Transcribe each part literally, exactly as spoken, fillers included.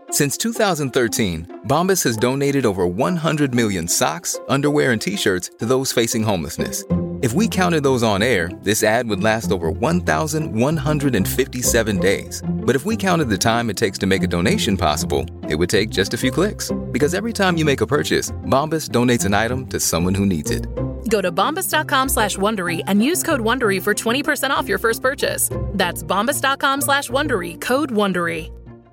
Since two thousand thirteen, Bombas has donated over one hundred million socks, underwear, and T-shirts to those facing homelessness. If we counted those on air, this ad would last over one thousand one hundred fifty-seven days. But if we counted the time it takes to make a donation possible, it would take just a few clicks. Because every time you make a purchase, Bombas donates an item to someone who needs it. Go to bombas.com slash Wondery and use code Wondery for twenty percent off your first purchase. That's bombas.com slash Wondery, code Wondery.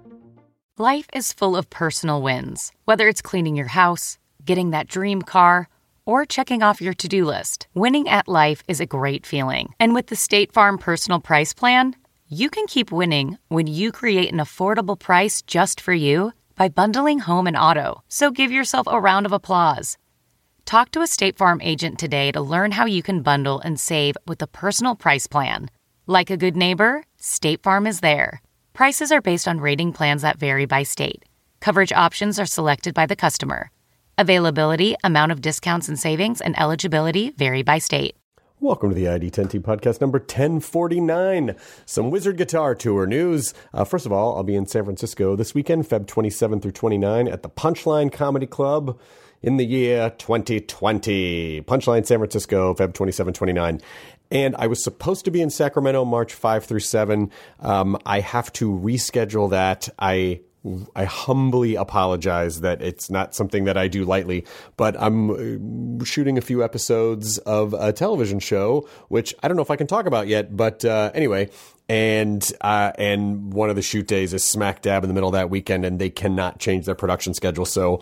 Life is full of personal wins. Whether it's cleaning your house, getting that dream car, or checking off your to-do list, winning at life is a great feeling. And with the State Farm Personal Price Plan, you can keep winning when you create an affordable price just for you by bundling home and auto. So give yourself a round of applause. Talk to a State Farm agent today to learn how you can bundle and save with the Personal Price Plan. Like a good neighbor, State Farm is there. Prices are based on rating plans that vary by state. Coverage options are selected by the customer. Availability, amount of discounts and savings, and eligibility vary by state. Welcome to the I D ten T podcast number ten forty-nine. Some Wizard Guitar Tour news. Uh, first of all, I'll be in San Francisco this weekend, February twenty-seventh through twenty-ninth, at the Punchline Comedy Club in the year twenty twenty. Punchline San Francisco, February twenty-seventh, twenty-ninth. And I was supposed to be in Sacramento March fifth through seventh. Um, I have to reschedule that. I I humbly apologize that it's not something that I do lightly, but I'm shooting a few episodes of a television show, which I don't know if I can talk about yet, but uh, anyway, and uh, and one of the shoot days is smack dab in the middle of that weekend, and they cannot change their production schedule. So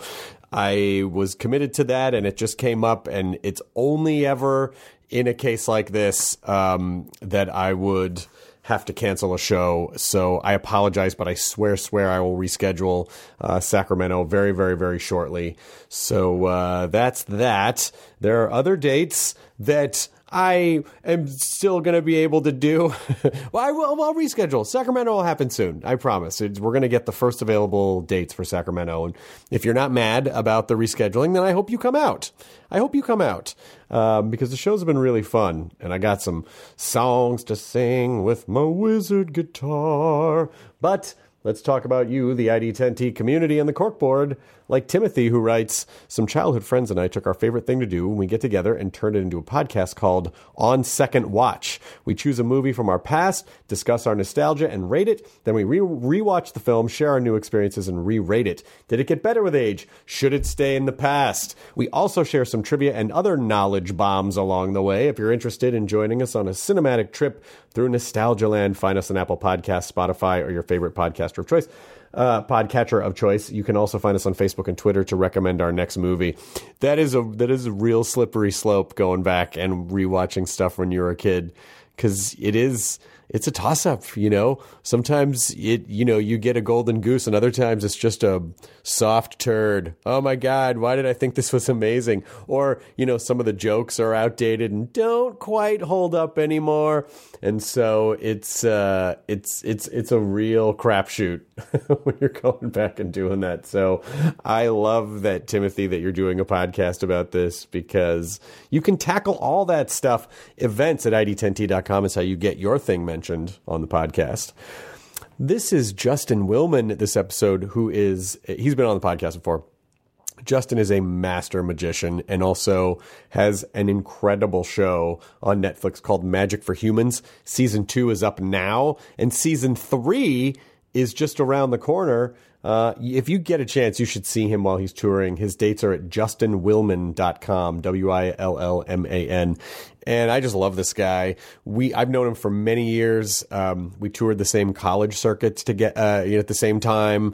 I was committed to that, and it just came up, and it's only ever in a case like this um, that I would have to cancel a show. So I apologize, but I swear, swear I will reschedule uh, Sacramento very, very, very shortly. So uh, that's that. There are other dates that I am still going to be able to do. well, I will, I'll reschedule. Sacramento will happen soon. I promise. It's, we're going to get the first available dates for Sacramento. And if you're not mad about the rescheduling, then I hope you come out. I hope you come out um, because the shows have been really fun. And I got some songs to sing with my wizard guitar. But let's talk about you, the I D ten T community, and the corkboard. Like Timothy, who writes, some childhood friends and I took our favorite thing to do when we get together and turned it into a podcast called On Second Watch. We choose a movie from our past, discuss our nostalgia, and rate it. Then we re- rewatch the film, share our new experiences, and re-rate it. Did it get better with age? Should it stay in the past? We also share some trivia and other knowledge bombs along the way. If you're interested in joining us on a cinematic trip through Nostalgia Land, find us on Apple Podcasts, Spotify, or your favorite podcaster of choice. Uh, podcatcher of choice. You can also find us on Facebook and Twitter to recommend our next movie. That is a that is a real slippery slope, going back and rewatching stuff when you were a kid, because it is it's a toss up. You know, sometimes it you know you get a golden goose, and other times it's just a soft turd. Oh my God, why did I think this was amazing? Or you know, some of the jokes are outdated and don't quite hold up anymore, and so it's uh, it's it's it's a real crapshoot when you're going back and doing that. So I love that, Timothy, that you're doing a podcast about this, because you can tackle all that stuff. Events at I D ten T dot com is how you get your thing mentioned on the podcast. This is Justin Willman, this episode, who is, he's been on the podcast before. Justin is a master magician and also has an incredible show on Netflix called Magic for Humans. Season two is up now, and season three is just around the corner. Uh, if you get a chance, you should see him while he's touring. His dates are at justin willman dot com, W I L L M A N. And I just love this guy. We I've known him for many years. Um, we toured the same college circuits to get uh, you know, at the same time.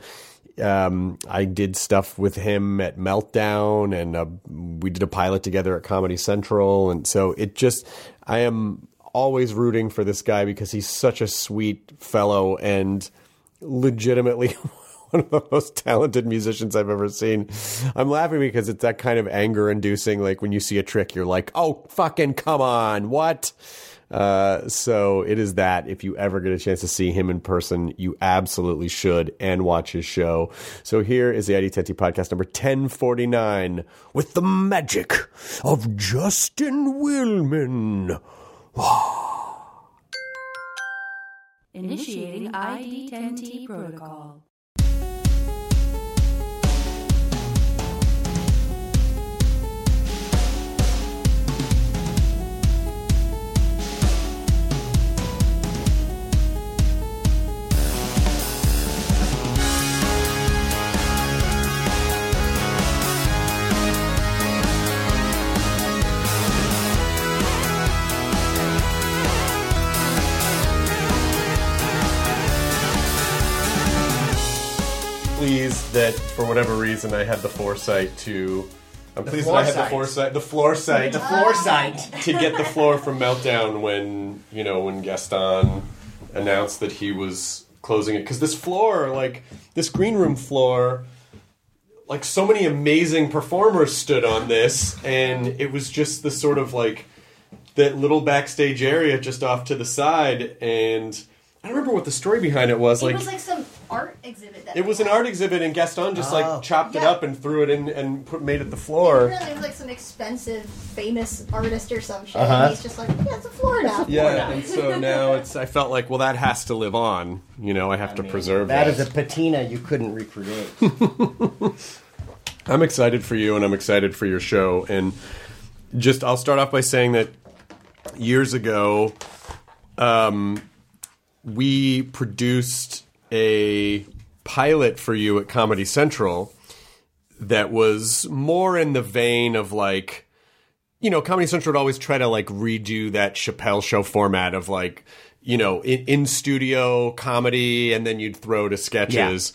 Um, I did stuff with him at Meltdown, and uh, we did a pilot together at Comedy Central. And so it just, I am always rooting for this guy because he's such a sweet fellow and legitimately one of the most talented musicians I've ever seen. I'm laughing because it's that kind of anger inducing, like when you see a trick, you're like, oh, fucking come on, what? Uh, so it is that. If you ever get a chance to see him in person, you absolutely should, and watch his show. So here is the I D ten T podcast number ten forty-nine with the magic of Justin Willman. Initiating I D ten T protocol. pleased that for whatever reason I had the foresight to. I'm The pleased that I had the foresight. foresight, the floor sight, The floor sight. to get the floor from Meltdown when you know when Gaston announced that he was closing it, because this floor, like this green room floor, like so many amazing performers stood on this, and it was just the sort of like that little backstage area just off to the side, and I don't remember what the story behind it was. It like was like some art exhibit. That it was an art exhibit, and Gaston just Oh. like chopped it Yeah. up and threw it in and put, made it the It floor. really was like some expensive, famous artist or some shit. Uh-huh. And he's just like, yeah, it's a floor now. Yeah, and so now it's. I felt like, well, that has to live on. You know, I have to preserve That that. is a patina you couldn't recreate. I'm excited for you, and I'm excited for your show. And just, I'll start off by saying that years ago, um, we produced a pilot for you at Comedy Central that was more in the vein of like, you know, Comedy Central would always try to like redo that Chappelle Show format of like, you know, in, in studio comedy, and then you'd throw to sketches.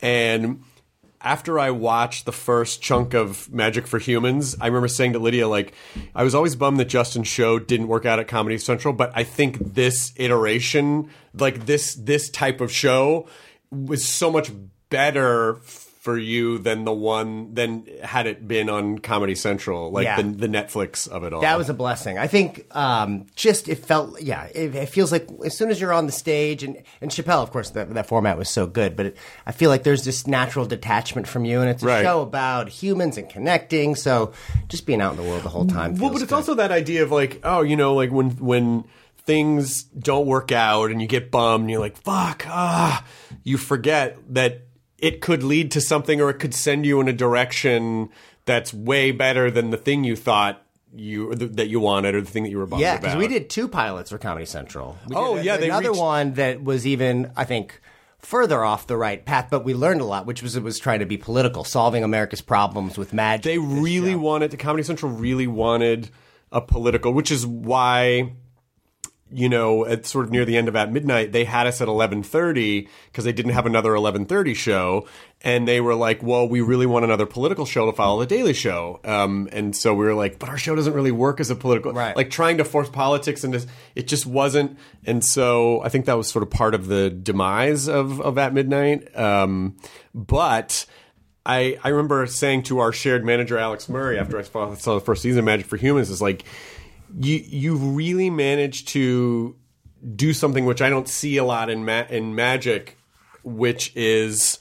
And after I watched the first chunk of Magic for Humans, I remember saying to Lydia, like, I was always bummed that Justin's show didn't work out at Comedy Central, but I think this iteration, like this this type of show, was so much better for you than the one than had it been on Comedy Central, like Yeah. the, the Netflix of it all. That was a blessing. I think um, just it felt, yeah, it, it feels like as soon as you're on the stage, and, and Chappelle, of course, that, that format was so good, but it, I feel like there's this natural detachment from you, and it's a Right. show about humans and connecting, so just being out in the world the whole time feels Well, but it's good. also that idea of like, oh, you know, like when when things don't work out and you get bummed and you're like, fuck, ah, you forget that it could lead to something, or it could send you in a direction that's way better than the thing you thought you th- that you wanted, or the thing that you were bummed Yeah, about. because we did two pilots for Comedy Central. We Oh, did yeah, they another reached- one that was even, I think, further off the right path, but we learned a lot, which was it was trying to be political, solving America's problems with magic. They this really show. wanted, the Comedy Central really wanted a political, which is why, you know, at sort of near the end of At Midnight, they had us at eleven thirty because they didn't have another eleven thirty show. And they were like, well, we really want another political show to follow The Daily Show. Um, and so we were like, but our show doesn't really work as a political, Right. like trying to force politics into, it just wasn't. And so I think that was sort of part of the demise of, of At Midnight. Um, but I, I remember saying to our shared manager, Alex Murray, after I saw, saw the first season of Magic for Humans, is like, you you really managed to do something which I don't see a lot in ma- in Magic, which is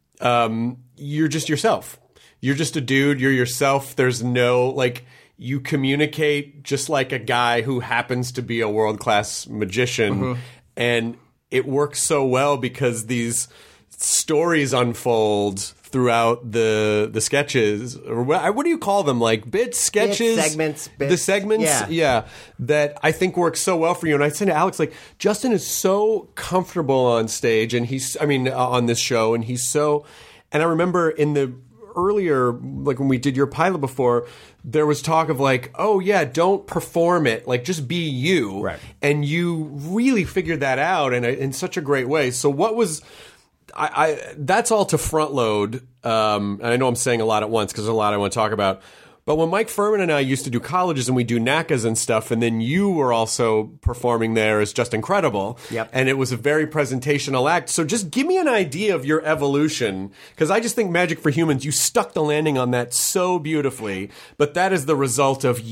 um, you're just yourself. You're just a dude. You're yourself. There's no like you communicate just like a guy who happens to be a world class magician, Mm-hmm. and it works so well because these stories unfold throughout the the sketches, or what, what do you call them? Like bits, sketches, Bits, segments, the bits. segments, Yeah. yeah, that I think works so well for you. And I said to Alex, like, Justin is so comfortable on stage, and he's, I mean, uh, on this show, and he's so. And I remember in the earlier, like when we did your pilot before, there was talk of like, oh yeah, don't perform it, like just be you, Right. and you really figured that out in a, in such a great way. So what was I, I that's all to front load. Um, and I know I'm saying a lot at once because there's a lot I want to talk about. But when Mike Furman and I used to do colleges and we do N A C As and stuff, and then you were also performing there is just incredible. Yep. And it was a very presentational act. So just give me an idea of your evolution, because I just think Magic for Humans, you stuck the landing on that so beautifully. But that is the result of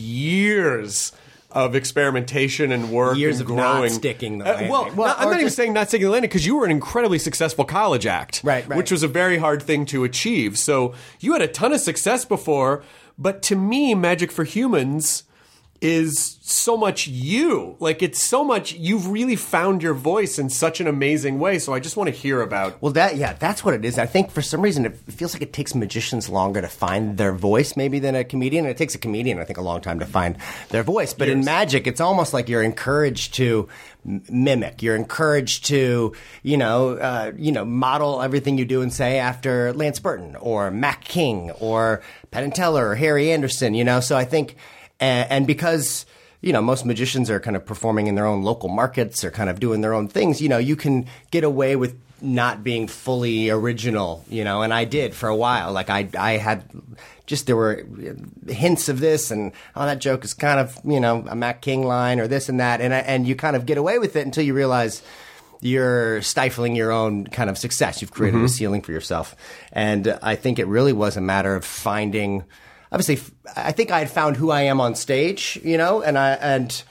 years of experimentation and work Years and of not growing. sticking the Uh, landing. well, Well, not- I'm or not even just- saying not sticking the landing, because you were an incredibly successful college act, Right, right. which was a very hard thing to achieve. So you had a ton of success before, but to me, Magic for Humans is so much you. Like, it's so much, you've really found your voice in such an amazing way. So I just want to hear about. Well, that yeah, that's what it is. I think for some reason it feels like it takes magicians longer to find their voice, maybe than a comedian. And it takes a comedian, I think, a long time to find their voice. But in Years. magic, it's almost like you're encouraged to m- mimic. You're encouraged to, you know, uh, you know, model everything you do and say after Lance Burton or Mac King or Penn and Teller or Harry Anderson. You know, so I think, and, and because. You know, most magicians are kind of performing in their own local markets or kind of doing their own things. You know, you can get away with not being fully original, you know, and I did for a while. Like I, I had just, there were hints of this and, oh, that joke is kind of, you know, a Mac King line or this and that. And, I, and you kind of get away with it until you realize you're stifling your own kind of success. You've created mm-hmm. a ceiling for yourself. And I think it really was a matter of finding, obviously, I think I had found who I am on stage, you know, and I, and,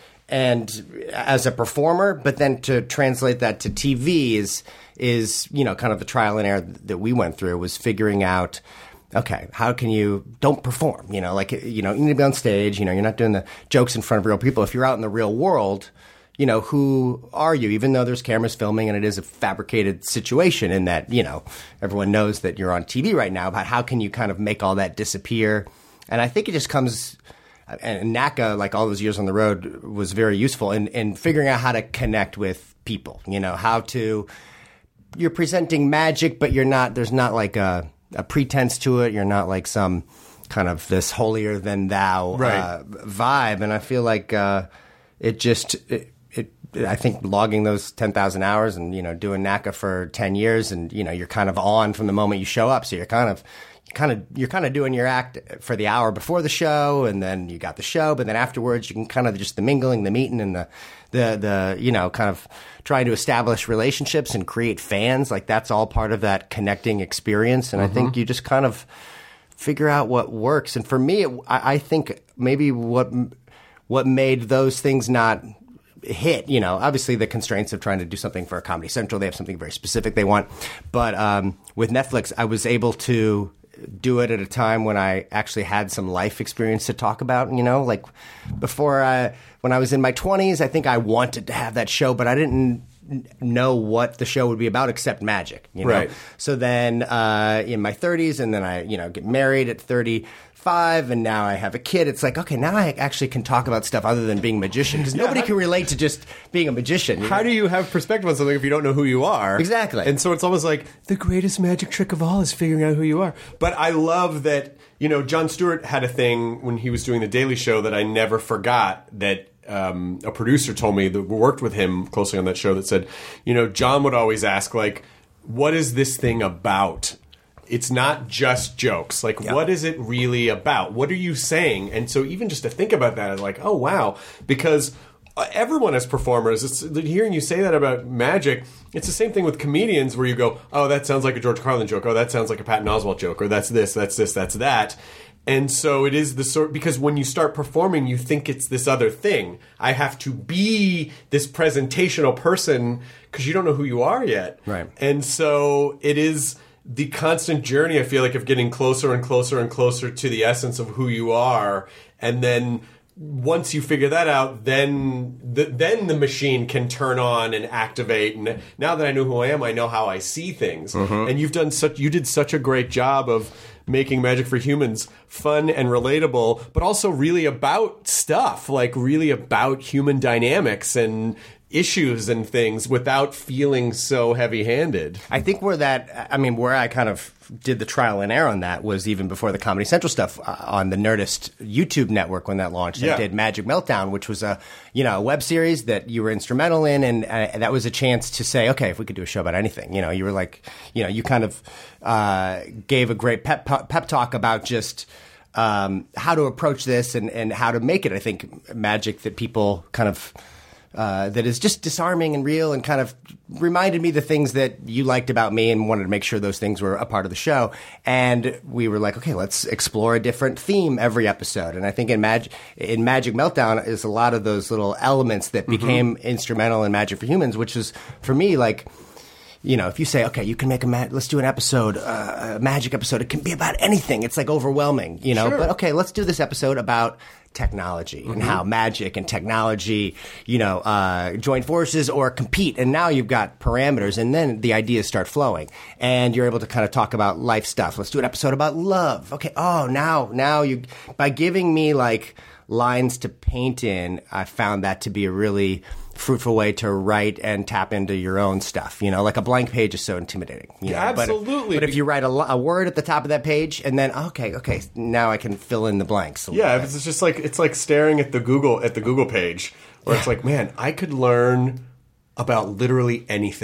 and as a performer, but then to translate that to T V is, is, you know, kind of the trial and error that we went through was figuring out, okay, how can you, don't perform, you know, like, you know, you need to be on stage, you know, you're not doing the jokes in front of real people. If you're out in the real world, you know, who are you? Even though there's cameras filming and it is a fabricated situation in that, you know, everyone knows that you're on T V right now, but how can you kind of make all that disappear? And I think it just comes, and NACA, like all those years on the road, was very useful in, in figuring out how to connect with people, you know, how to, you're presenting magic, but you're not, there's not like a, a pretense to it. You're not like some kind of this holier than thou right. uh, vibe. And I feel like uh, it just, it, it, I think logging those ten thousand hours and, you know, doing NACA for ten years and, you know, you're kind of on from the moment you show up. So you're kind of, kind of, you're kind of doing your act for the hour before the show, and then you got the show, but then afterwards you can kind of just the mingling, the meeting, and the, the, the, you know, kind of trying to establish relationships and create fans. Like that's all part of that connecting experience. And mm-hmm. I think you just kind of figure out what works. And for me, it, I, I think maybe what, what made those things not hit, you know, obviously the constraints of trying to do something for a Comedy Central, they have something very specific they want. But um, with Netflix, I was able to do it at a time when I actually had some life experience to talk about, you know, like before I, when I was in my twenties, I think I wanted to have that show, but I didn't know what the show would be about except magic, you know? Right. So then uh, in my thirties, and then I, you know, get married at thirty-five, and now I have a kid. It's like, okay, now I actually can talk about stuff other than being a magician, because yeah, nobody can relate to just being a magician. How know? do you have perspective on something if you don't know who you are? Exactly. And so it's almost like the greatest magic trick of all is figuring out who you are. But I love that, you know, Jon Stewart had a thing when he was doing The Daily Show that I never forgot, that um, a producer told me that worked with him closely on that show, that said, you know, John would always ask, like, what is this thing about? It's not just jokes. Like, yep. what is it really about? What are you saying? And so even just to think about that, is like, oh, wow. Because everyone as performers, it's, hearing you say that about magic, it's the same thing with comedians where you go, oh, that sounds like a George Carlin joke. Oh, that sounds like a Patton Oswalt joke. Or that's this, that's this, that's that. And so it is the sort, because when you start performing, you think it's this other thing. I have to be this presentational person because you don't know who you are yet. Right. And so it is the constant journey, I feel like, of getting closer and closer and closer to the essence of who you are. And then once you figure that out, then the, then the machine can turn on and activate. And now that I know who I am, I know how I see things. Mm-hmm. And you've done such, you did such a great job of making Magic for Humans fun and relatable, but also really about stuff, like really about human dynamics and issues and things without feeling so heavy-handed. I think where that, I mean, where I kind of did the trial and error on that was even before the Comedy Central stuff uh, on the Nerdist YouTube network when that launched. Yeah. I did Magic Meltdown, which was a, you know, a web series that you were instrumental in, and uh, that was a chance to say, okay, if we could do a show about anything, you know, you were like, you know, you kind of uh, gave a great pep, pep talk about just um, how to approach this and, and how to make it, I think, magic that people kind of Uh, that is just disarming and real, and kind of reminded me the things that you liked about me, and wanted to make sure those things were a part of the show. And we were like, okay, let's explore a different theme every episode. And I think in Magic, in Magic Meltdown is a lot of those little elements that became mm-hmm. instrumental in Magic for Humans, which is, for me, like, you know, if you say, okay, you can make a ma- let's do an episode, uh, a magic episode. It can be about anything. It's like overwhelming, you know. Sure. But okay, let's do this episode about technology mm-hmm. and how magic and technology, you know, uh, join forces or compete. And now you've got parameters, and then the ideas start flowing, and you're able to kind of talk about life stuff. Let's do an episode about love. Okay. Oh, now, now you, by giving me like lines to paint in, I found that to be a really fruitful way to write and tap into your own stuff. You know, like a blank page is so intimidating. You yeah, know? absolutely. But, but if you write a, a word at the top of that page, and then okay, okay, now I can fill in the blanks. Yeah, it's just like it's like staring at the Google at the Google page, where yeah. it's like, man, I could learn about literally anything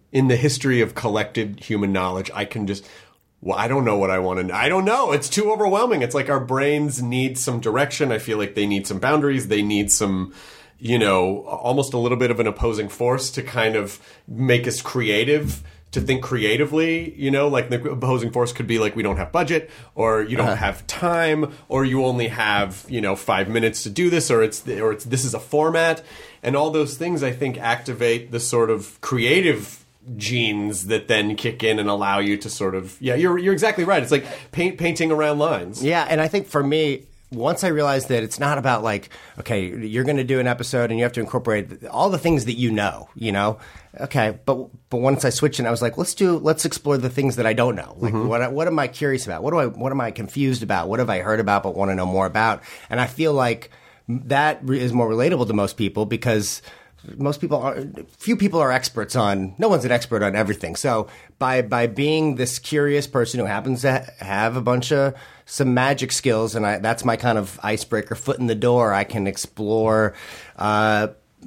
in the history of collected human knowledge, I can just, well, I don't know what I want to know. I don't know. It's too overwhelming. It's like our brains need some direction. I feel like they need some boundaries. They need some, you know, almost a little bit of an opposing force to kind of make us creative, to think creatively, you know, like the opposing force could be like, we don't have budget, or you don't uh-huh. have time, or you only have, you know, five minutes to do this, or it's, or it's, this is a format. And all those things, I think, activate the sort of creative genes that then kick in and allow you to sort of, yeah, you're, you're exactly right. It's like paint, painting around lines. Yeah. And I think for me, once I realized that it's not about like, okay, you're going to do an episode and you have to incorporate all the things that you know, you know, okay. But, but once I switched and I was like, let's do, let's explore the things that I don't know. Like mm-hmm. what, what am I curious about? What do I, what am I confused about? What have I heard about, but want to know more about? And I feel like that is more relatable to most people because most people are, few people are experts on, no one's an expert on everything. So by, by being this curious person who happens to have a bunch of some magic skills, and I, that's my kind of icebreaker, foot in the door, I can explore, uh,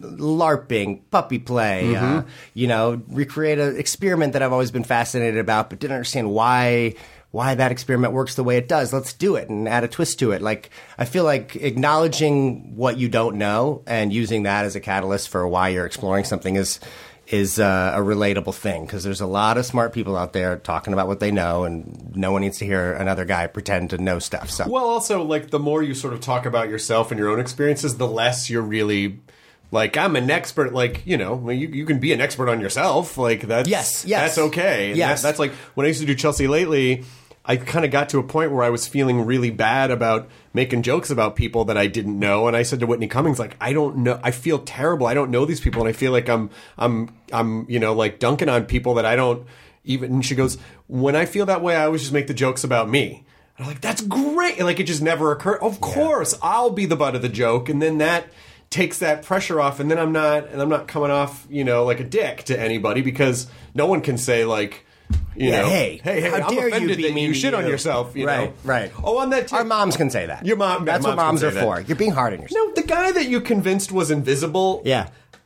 LARPing, puppy play, mm-hmm. uh, you know, recreate an experiment that I've always been fascinated about, but didn't understand why, why that experiment works the way it does. Let's do it and add a twist to it. Like, I feel like acknowledging what you don't know and using that as a catalyst for why you're exploring something is is uh, a relatable thing, because there's a lot of smart people out there talking about what they know, and no one needs to hear another guy pretend to know stuff. So, well, also, like, the more you sort of talk about yourself and your own experiences, the less you're really... Like, I'm an expert, like, you know, you, you can be an expert on yourself. Like, that's, yes, yes. that's okay. And yes. that, that's like, when I used to do Chelsea Lately, I kind of got to a point where I was feeling really bad about making jokes about people that I didn't know. And I said to Whitney Cummings, like, I don't know, I feel terrible. I don't know these people. And I feel like I'm, I'm, I'm, you know, like dunking on people that I don't even, and she goes, when I feel that way, I always just make the jokes about me. And I'm like, that's great. Like, it just never occurred. Of course, yeah. I'll be the butt of the joke. And then that takes that pressure off, and then I'm not, and I'm not coming off, you know, like a dick to anybody, because no one can say, like, you yeah, know, hey, hey, hey, how I'm dare offended you be that mean you to shit you. on yourself, you right, know? Right, Oh, on that, t- our moms can say that. Your mom, that's moms what moms are that. for. You're being hard on yourself. No, the guy that you convinced was invisible. Yeah.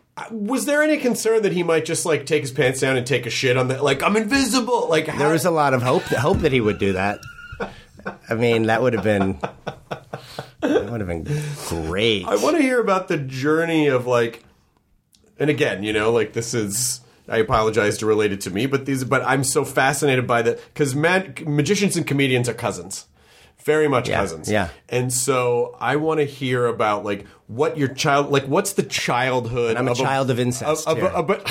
Was there any concern that he might just like take his pants down and take a shit on the, like, I'm invisible? Like, how- there was a lot of hope, hope that he would do that. I mean, that would have been, that would have been great. I want to hear about the journey of, like, and again, you know, like, this is, I apologize to relate it to me, but these, but I'm so fascinated by the, because mag- magicians and comedians are cousins. Very much yeah, cousins. Yeah. And so I want to hear about, like, what your child, like, what's the childhood and I'm of a child a, of incest. Of, of, of, of,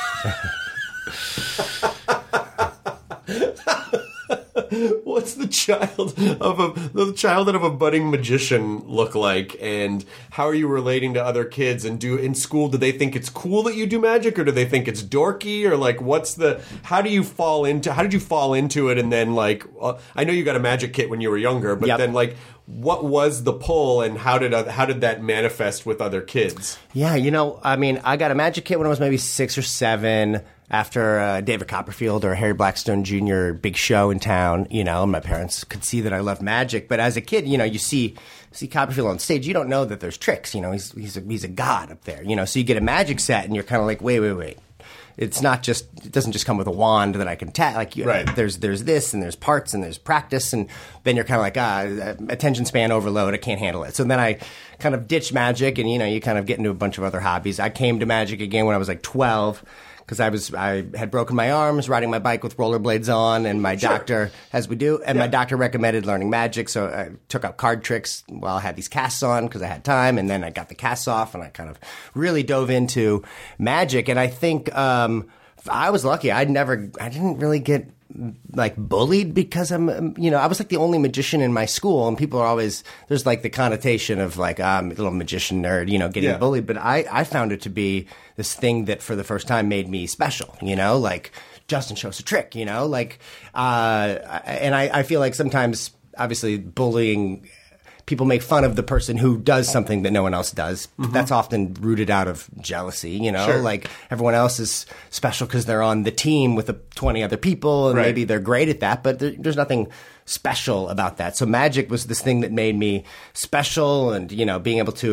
what's the child of a the childhood of a budding magician look like, and how are you relating to other kids? And do in school, do they think it's cool that you do magic, or do they think it's dorky, or like what's the how do you fall into how did you fall into it? And then like uh, I know you got a magic kit when you were younger, but yep. then like what was the pull, and how did uh, how did that manifest with other kids? Yeah, you know, I mean, I got a magic kit when I was maybe six or seven. After uh, David Copperfield or Harry Blackstone Junior big show in town, you know, and my parents could see that I loved magic. But as a kid, you know, you see see Copperfield on stage, you don't know that there's tricks. You know, he's he's a, he's a god up there. You know, so you get a magic set, and you're kind of like, wait, wait, wait. It's not just it doesn't just come with a wand that I can tap. Like, you, right. there's there's this, and there's parts, and there's practice, and then you're kind of like, ah, attention span overload. I can't handle it. So then I kind of ditched magic, and you know, you kind of get into a bunch of other hobbies. I came to magic again when I was like twelve. Because I was, I had broken my arms riding my bike with rollerblades on, and my sure. doctor, as we do, and yeah. my doctor recommended learning magic, so I took up card tricks while I had these casts on because I had time, and then I got the casts off, and I kind of really dove into magic, and I think um, I was lucky. I'd never, I didn't really get like bullied because I'm, you know, I was like the only magician in my school, and people are always, there's like the connotation of like, I'm a little magician nerd, you know, getting yeah. bullied. But I, I found it to be this thing that for the first time made me special, you know, like Justin shows a trick, you know, like, uh, and I, I feel like sometimes obviously bullying, people make fun of the person who does something that no one else does. Mm-hmm. That's often rooted out of jealousy, you know, sure. like everyone else is special because they're on the team with the twenty other people, and right. maybe they're great at that, but there, there's nothing special about that. So magic was this thing that made me special, and, you know, being able to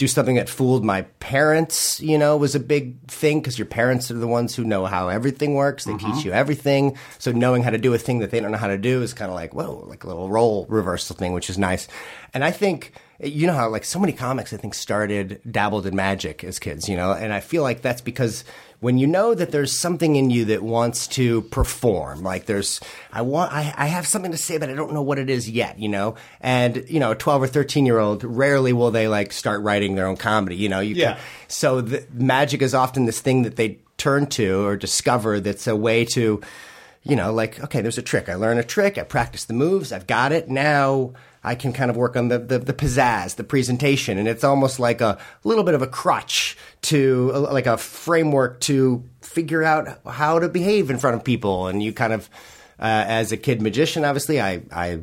do something that fooled my parents, you know, was a big thing because your parents are the ones who know how everything works. They mm-hmm. teach you everything. So knowing how to do a thing that they don't know how to do is kind of like, whoa, like a little role reversal thing, which is nice. And I think, you know how like so many comics, I think, started, dabbled in magic as kids, you know, and I feel like that's because when you know that there's something in you that wants to perform, like there's, I want, I, I have something to say, but I don't know what it is yet, you know? And, you know, a twelve or thirteen year old, rarely will they like start writing their own comedy, you know? You yeah. Can, so the, magic is often this thing that they turn to or discover that's a way to, you know, like, okay, there's a trick. I learn a trick. I practice the moves. I've got it. Now I can kind of work on the, the, the pizzazz, the presentation. And it's almost like a little bit of a crutch to, like a framework to figure out how to behave in front of people. And you kind of, uh, as a kid magician, obviously, I, I,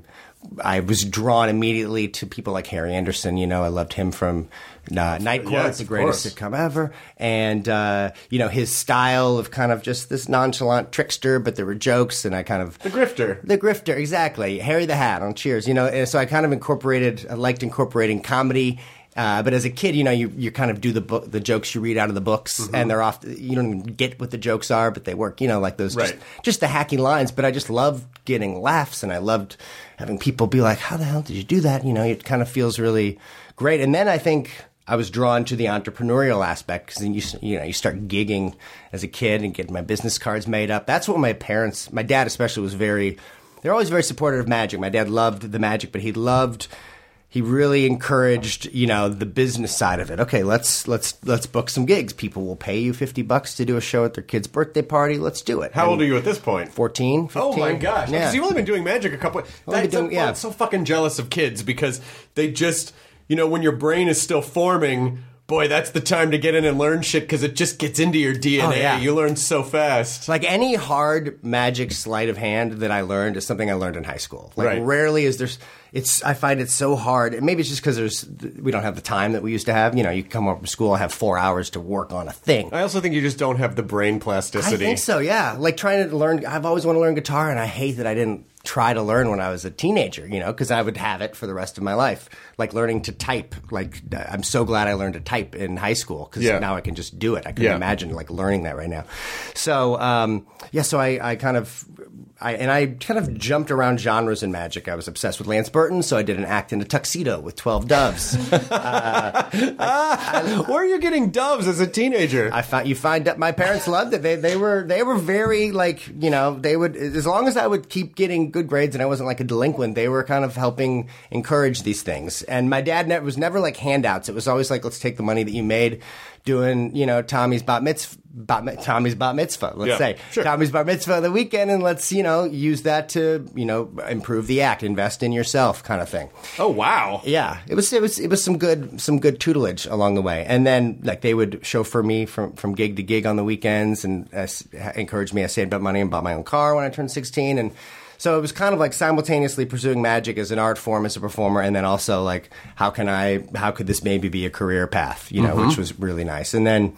I was drawn immediately to people like Harry Anderson. You know, I loved him from uh, Night Court, yes, the greatest course. sitcom ever. And, uh, you know, his style of kind of just this nonchalant trickster, but there were jokes, and I kind of... The grifter. The grifter, exactly. Harry the Hat on Cheers, you know. And so I kind of incorporated, I liked incorporating comedy. Uh, but as a kid, you know, you, you kind of do the book, the jokes you read out of the books, mm-hmm. and they're off. You don't even get what the jokes are, but they work. You know, like those, right. just, just the hacky lines. But I just loved getting laughs, and I loved having people be like, "How the hell did you do that?" You know, it kind of feels really great. And then I think I was drawn to the entrepreneurial aspect because then you you know you start gigging as a kid and getting my business cards made up. That's what my parents, my dad especially, was very. They're always very supportive of magic. My dad loved the magic, but he loved. He really encouraged, you know, the business side of it. Okay, let's let's let's book some gigs. People will pay you fifty bucks to do a show at their kid's birthday party. Let's do it. How and old are you at this point? fourteen, fifteen. Oh my gosh! Yeah. Because you've only been doing magic a couple. Of, that's doing, so, yeah. I'm so fucking jealous of kids because they just, you know, when your brain is still forming. Boy, that's the time to get in and learn shit because it just gets into your D N A. Oh, yeah. You learn so fast. Like any hard magic sleight of hand that I learned is something I learned in high school. Like right. rarely is there's. It's I find it so hard. And maybe it's just because there's we don't have the time that we used to have. You know, you come home from school and have four hours to work on a thing. I also think you just don't have the brain plasticity. I think so. Yeah, like trying to learn. I've always wanted to learn guitar, and I hate that I didn't try to learn when I was a teenager, you know, because I would have it for the rest of my life. Like learning to type. Like I'm so glad I learned to type in high school because yeah. now I can just do it. I couldn't yeah. imagine like learning that right now. So um, yeah, so I, I kind of, I and I kind of jumped around genres in magic. I was obsessed with Lance Burton, so I did an act in a tuxedo with twelve doves. uh, I, I, where are you getting doves as a teenager? I found you find that my parents loved it. They they were they were very like you know they would as long as I would keep getting good grades and I wasn't like a delinquent. They were kind of helping encourage these things. And my dad ne- was never like handouts. It was always like, let's take the money that you made doing you know Tommy's bat mitzvah. Bat, Tommy's bat mitzvah, let's yeah, say. Sure. Tommy's bat mitzvah of the weekend, and let's, you know, use that to, you know, improve the act, invest in yourself kind of thing. Oh, wow. Yeah. It was, it was, it was some good, some good tutelage along the way. And then, like, they would chauffeur me from, from gig to gig on the weekends and uh, encourage me. I saved up money and bought my own car when I turned sixteen. And so it was kind of like simultaneously pursuing magic as an art form, as a performer, and then also like, how can I, how could this maybe be a career path, you know, mm-hmm. which was really nice. And then,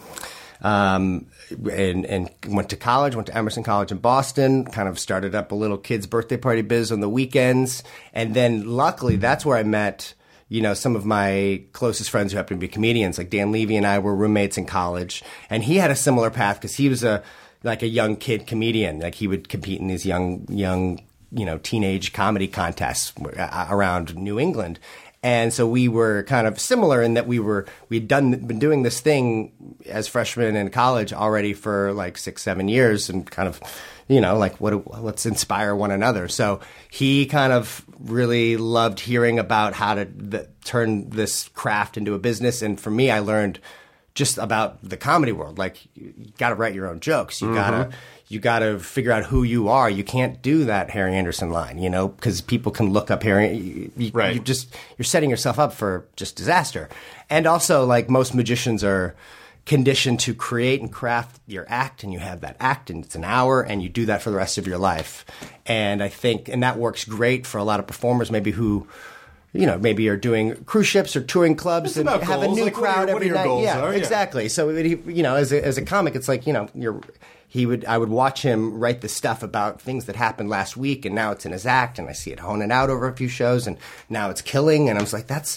um, and, and went to college, went to Emerson College in Boston, kind of started up a little kids' birthday party biz on the weekends. And then luckily, that's where I met, you know, some of my closest friends who happen to be comedians. Like Dan Levy and I were roommates in college. And he had a similar path because he was a, like a young kid comedian. Like he would compete in these young, young, you know, teenage comedy contests around New England. And so we were kind of similar in that we were, we'd done, been doing this thing as freshmen in college already for like six, seven years and kind of, you know, like what, let's inspire one another. So he kind of really loved hearing about how to the, turn this craft into a business. And for me, I learned just about the comedy world. Like you got to write your own jokes. You mm-hmm. gotta, you got to figure out who you are. You can't do that Harry Anderson line, you know, because people can look up Harry. You, you, right. you just you're setting yourself up for just disaster. And also, like most magicians are conditioned to create and craft your act, and you have that act, and it's an hour, and you do that for the rest of your life. And I think, and that works great for a lot of performers, maybe who. You know, maybe you're doing cruise ships or touring clubs it's and have goals. a new like, crowd what are your, every what are your night. goals Yeah, are? exactly. Yeah. So, it, you know, as a, as a comic, it's like, you know, you're he would I would watch him write the stuff about things that happened last week, and now it's in his act, and I see it hone it out over a few shows, and now it's killing, and I was like, that's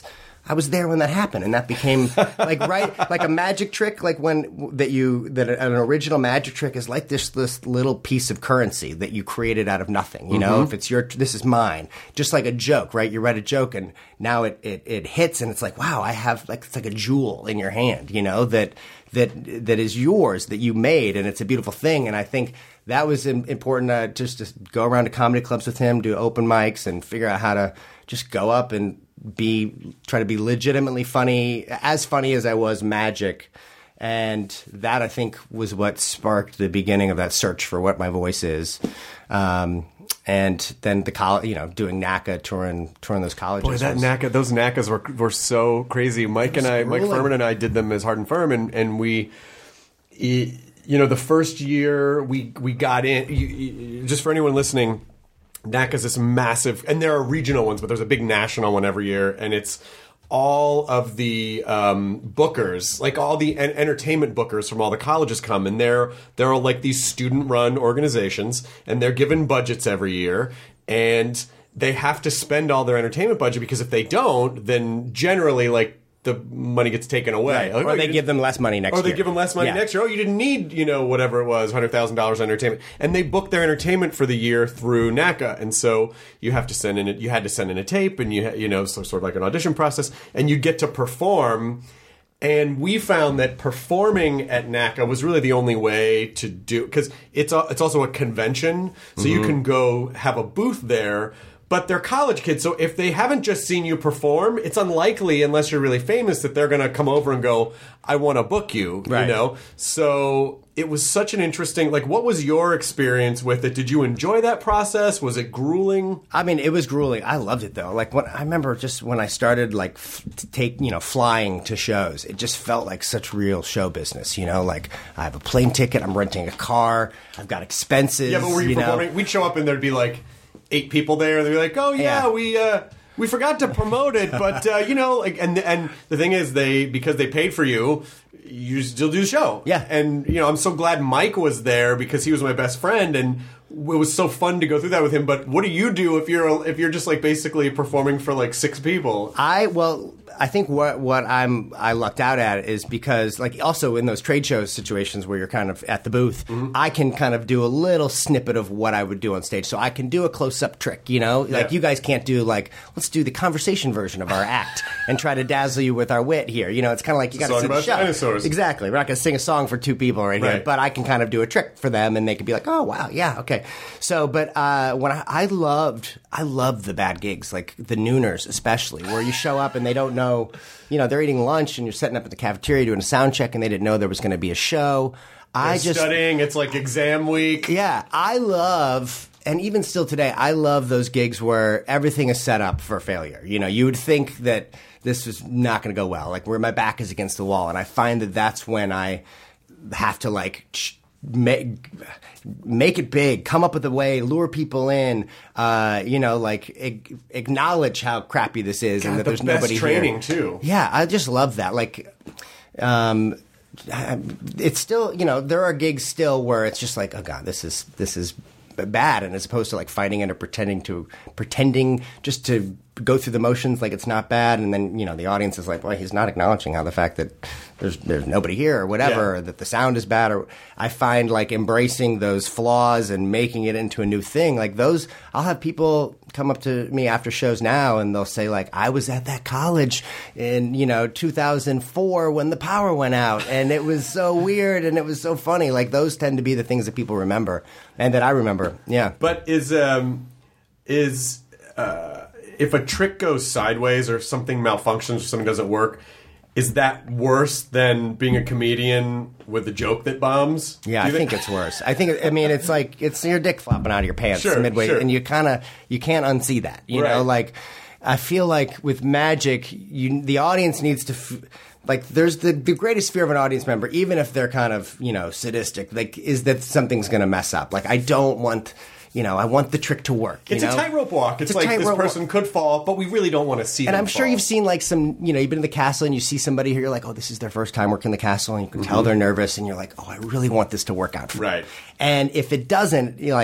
I was there when that happened, and that became like right, like a magic trick, like when that you that an original magic trick is like this this little piece of currency that you created out of nothing. You know, mm-hmm. if it's your, this is mine, just like a joke, right? You write a joke, and now it, it it hits, and it's like, wow, I have like it's like a jewel in your hand, you know, that that that is yours, that you made, and it's a beautiful thing. And I think that was important uh, just to go around to comedy clubs with him, do open mics, and figure out how to just go up and be try to be legitimately funny, as funny as I was magic. And that, I think, was what sparked the beginning of that search for what my voice is. Um, and then the college, you know, doing NACA, touring, touring those colleges. Boy, that was, NACA, those NACAs were were so crazy. Mike and I, grueling. Mike Furman and I did them as Hard and Firm, and and we, you know, the first year we we got in. You, you, just for anyone listening, NACA is this massive, and there are regional ones, but there's a big national one every year, and it's all of the um, bookers, like all the en- entertainment bookers from all the colleges come, and they're they're all like these student-run organizations, and they're given budgets every year, and they have to spend all their entertainment budget, because if they don't, then generally, like, the money gets taken away. Right. Like, or oh, they give them less money next year. Or they year. give them less money yeah. next year. Oh, you didn't need, you know, whatever it was, one hundred thousand dollars entertainment. And they book their entertainment for the year through NACA. And so you have to send in, a, you had to send in a tape, and you, you know, so, sort of like an audition process, and you get to perform. And we found that performing at NACA was really the only way to do, because it's, a, it's also a convention, so mm-hmm. you can go have a booth there. But they're college kids, so if they haven't just seen you perform, it's unlikely, unless you're really famous, that they're going to come over and go, I want to book you, right. you know? So it was such an interesting, like, what was your experience with it? Did you enjoy that process? Was it grueling? I mean, it was grueling. I loved it, though. Like, when, I remember just when I started, like, f- to take, you know, flying to shows, it just felt like such real show business, you know? Like, I have a plane ticket, I'm renting a car, I've got expenses. Yeah, but were you, you performing? Know? We'd show up and there'd be, like, eight people there. They'd be like, "Oh yeah, yeah. we uh, we forgot to promote it, but uh, you know." Like, and and the thing is, they because they paid for you, you still do the show. Yeah, and you know, I'm so glad Mike was there, because he was my best friend, and it was so fun to go through that with him. But what do you do if you're if you're just like basically performing for like six people? I well. I think what what I'm I lucked out at is because, like, also in those trade shows situations where you're kind of at the booth, mm-hmm. I can kind of do a little snippet of what I would do on stage. So I can do a close-up trick, you know? Like, yeah. you guys can't do, like, let's do the conversation version of our act and try to dazzle you with our wit here. You know, it's kind of like you got to sing a show. Dinosaurs. Exactly. We're not going to sing a song for two people right, right here, but I can kind of do a trick for them, and they can be like, oh, wow, yeah, okay. So, but uh, when I, I loved, I loved the bad gigs, like the nooners especially, where you show up and they don't know. You know, they're eating lunch and you're setting up at the cafeteria doing a sound check, and they didn't know there was going to be a show. They're I just studying. It's like exam week. Yeah, I love, and even still today, I love those gigs where everything is set up for failure. You know, you would think that this was not going to go well, like where my back is against the wall, and I find that that's when I have to like. Sh- Make, make it big, come up with a way, lure people in, uh, you know, like ag- acknowledge how crappy this is. God, and that the there's best nobody training here. too. Yeah, I just love that. Like, um, it's still, you know, there are gigs still where it's just like, oh God, this is, this is bad. And as opposed to like fighting it or pretending to, pretending just to go through the motions like it's not bad, and then, you know, the audience is like, well, he's not acknowledging how the fact that there's there's nobody here or whatever, yeah. or that the sound is bad, or I find like embracing those flaws and making it into a new thing. Like those, I'll have people come up to me after shows now and they'll say like, I was at that college in, you know, two thousand four when the power went out, and it was so weird and it was so funny. Like those tend to be the things that people remember and that I remember. Yeah. But is um is uh if a trick goes sideways or something malfunctions or something doesn't work, is that worse than being a comedian with a joke that bombs? Yeah, I think? think it's worse. I think, I mean, it's like, it's your dick flopping out of your pants sure, midway, sure. and you kind of, you can't unsee that. You right. know, like, I feel like with magic, you, the audience needs to, f- like, there's the, the greatest fear of an audience member, even if they're kind of, you know, sadistic, like, is that something's going to mess up. Like, I don't want... You know, I want the trick to work. You it's know? a tightrope walk. It's, it's like this person walk. could fall, but we really don't want to see and them I'm sure fall. you've seen like some, you know, you've been in the castle and you see somebody who you're like, oh, this is their first time working the castle, and you can mm-hmm. tell they're nervous, and you're like, oh, I really want this to work out for right. them. And if it doesn't, you're like,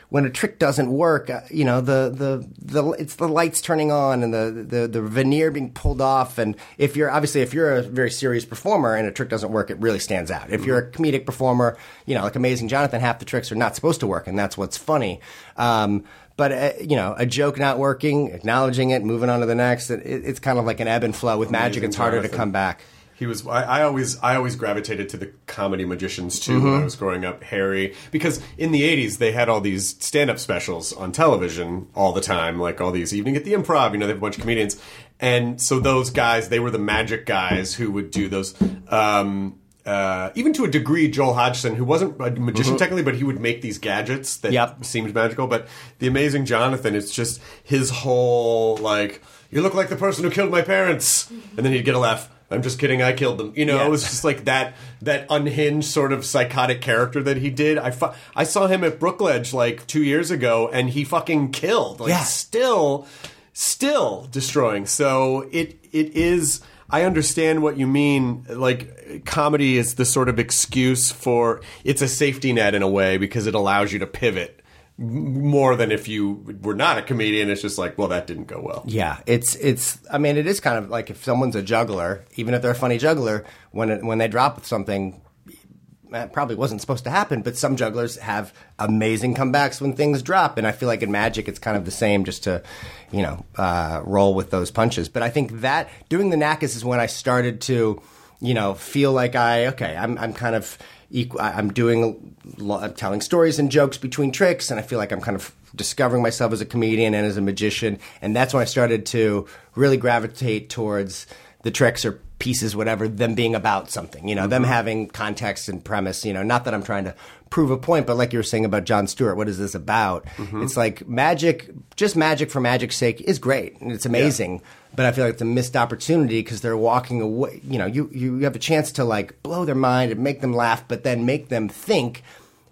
when a trick doesn't work, uh, you know, the, the, the, it's the lights turning on and the, the, the veneer being pulled off. And if you're, obviously, if you're a very serious performer and a trick doesn't work, it really stands out. If you're a comedic performer, you know, like Amazing Jonathan, half the tricks are not supposed to work, and that's what's funny. Um, But, uh, you know, a joke not working, acknowledging it, moving on to the next, it, it's kind of like an ebb and flow. With magic, it's harder to come back. He was. I, I always. I always gravitated to the comedy magicians too mm-hmm. when I was growing up. Harry, because in the eighties they had all these stand-up specials on television all the time, like all these Evening at the Improv. You know, they have a bunch of comedians, and so those guys, they were the magic guys who would do those. Um, Uh, even to a degree, Joel Hodgson, who wasn't a magician mm-hmm. technically, but he would make these gadgets that yep. seemed magical. But the Amazing Jonathan, it's just his whole, like, you look like the person who killed my parents. And then he'd get a laugh. I'm just kidding, I killed them. You know, yeah. It was just like that that unhinged sort of psychotic character that he did. I, fu- I saw him at Brookledge like two years ago, and he fucking killed. Like, yeah. still, still destroying. So it it is... I understand what you mean. Like, comedy is the sort of excuse for, it's a safety net in a way because it allows you to pivot more than if you were not a comedian. It's just like, well, that didn't go well. Yeah, it's it's. I mean, it is kind of like if someone's a juggler, even if they're a funny juggler, when it, when they drop something, that probably wasn't supposed to happen. But some jugglers have amazing comebacks when things drop, and I feel like in magic, it's kind of the same. Just to, you know, uh, roll with those punches. But I think that doing the Nakas is when I started to, you know, feel like I okay, I'm I'm kind of. Equal, I'm doing, I'm telling stories and jokes between tricks, and I feel like I'm kind of discovering myself as a comedian and as a magician, and that's when I started to really gravitate towards the tricks or pieces, whatever, them being about something, you know, mm-hmm. them having context and premise, you know, not that I'm trying to prove a point, but like you were saying about Jon Stewart, what is this about? Mm-hmm. It's like magic, just magic for magic's sake is great, and it's amazing, yeah. but I feel like it's a missed opportunity because they're walking away, you know, you, you have a chance to like blow their mind and make them laugh, but then make them think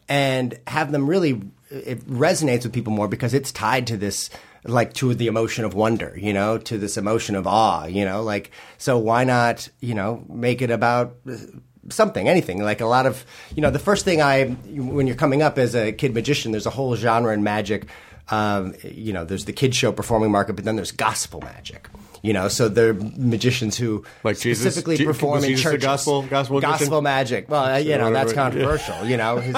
and have them really, it resonates with people more because it's tied to this, like to the emotion of wonder, you know, to this emotion of awe, you know, like, so why not, you know, make it about something, anything, like a lot of, you know, the first thing I, when you're coming up as a kid magician, there's a whole genre in magic, um, you know, there's the kid show performing market, but then there's gospel magic. You know, so they're magicians who like specifically Jesus, perform in Jesus churches. gospel, gospel, gospel magic. Well, uh, you know, that's controversial. Yeah. You know, his,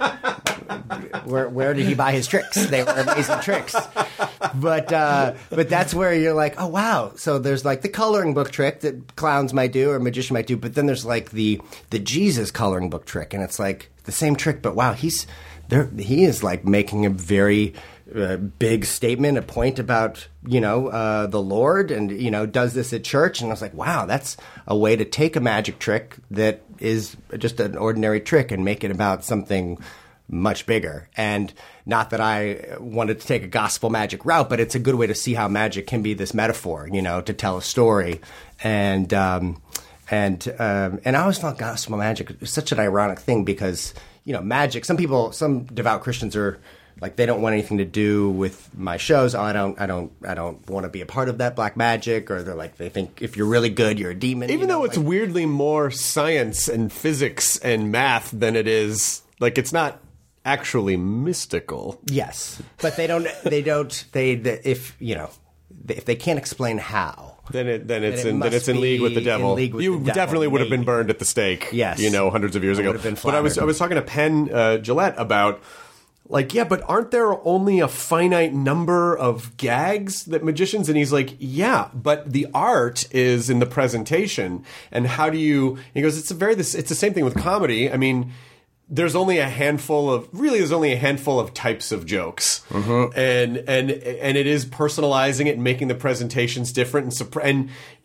where where did he buy his tricks? They were amazing tricks. But uh, but that's where you're like, oh wow. So there's like the coloring book trick that clowns might do or a magician might do, but then there's like the the Jesus coloring book trick, and it's like the same trick, but wow, he's there. He is like making a very a big statement, a point about, you know, uh, the Lord, and, you know, does this at church. And I was like, wow, that's a way to take a magic trick that is just an ordinary trick and make it about something much bigger. And not that I wanted to take a gospel magic route, but it's a good way to see how magic can be this metaphor, you know, to tell a story. And, um, and, um, and I always thought gospel magic is such an ironic thing because, you know, magic, some people, some devout Christians are, like, they don't want anything to do with my shows. Oh, I don't, I don't, I don't want to be a part of that black magic. Or they're like, they think if you're really good, you're a demon. Even you know, though it's like, weirdly more science and physics and math than it is, like, it's not actually mystical. Yes, but they don't, they don't, they, they if you know, if they can't explain how. Then it then it's then in it then it's in league with the devil. With you the devil, definitely would maybe. have been burned at the stake. Yes, you know, hundreds of years I ago. Been but I was I was talking to Penn uh, Jillette about. Like, yeah, but aren't there only a finite number of gags that magicians? And he's like, yeah, but the art is in the presentation. And how do you? He goes, it's a very this. It's the same thing with comedy. I mean, there's only a handful of really. There's only a handful of types of jokes, mm-hmm. and and and it is personalizing it and making the presentations different and and.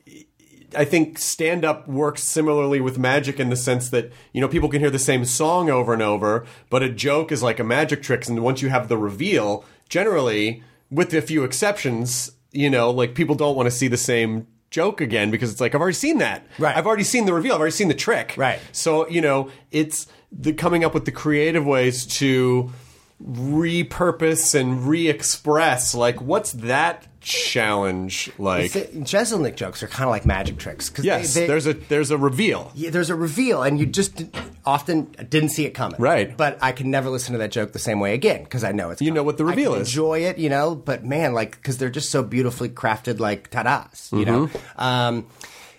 I think stand-up works similarly with magic in the sense that, you know, people can hear the same song over and over, but a joke is like a magic trick, and once you have the reveal, generally, with a few exceptions, you know, like, people don't want to see the same joke again because it's like, I've already seen that. Right. I've already seen the reveal. I've already seen the trick. Right. So, you know, it's the coming up with the creative ways to repurpose and re-express. Like, what's that challenge like? Jeselnik jokes are kind of like magic tricks. Cause yes, they, they, there's a there's a reveal. Yeah, there's a reveal, and you just often didn't see it coming. Right. But I can never listen to that joke the same way again because I know it's You coming. know what the reveal I can is. enjoy it, you know, but man, like, because they're just so beautifully crafted, like, ta-das, you know? Mm-hmm. Um,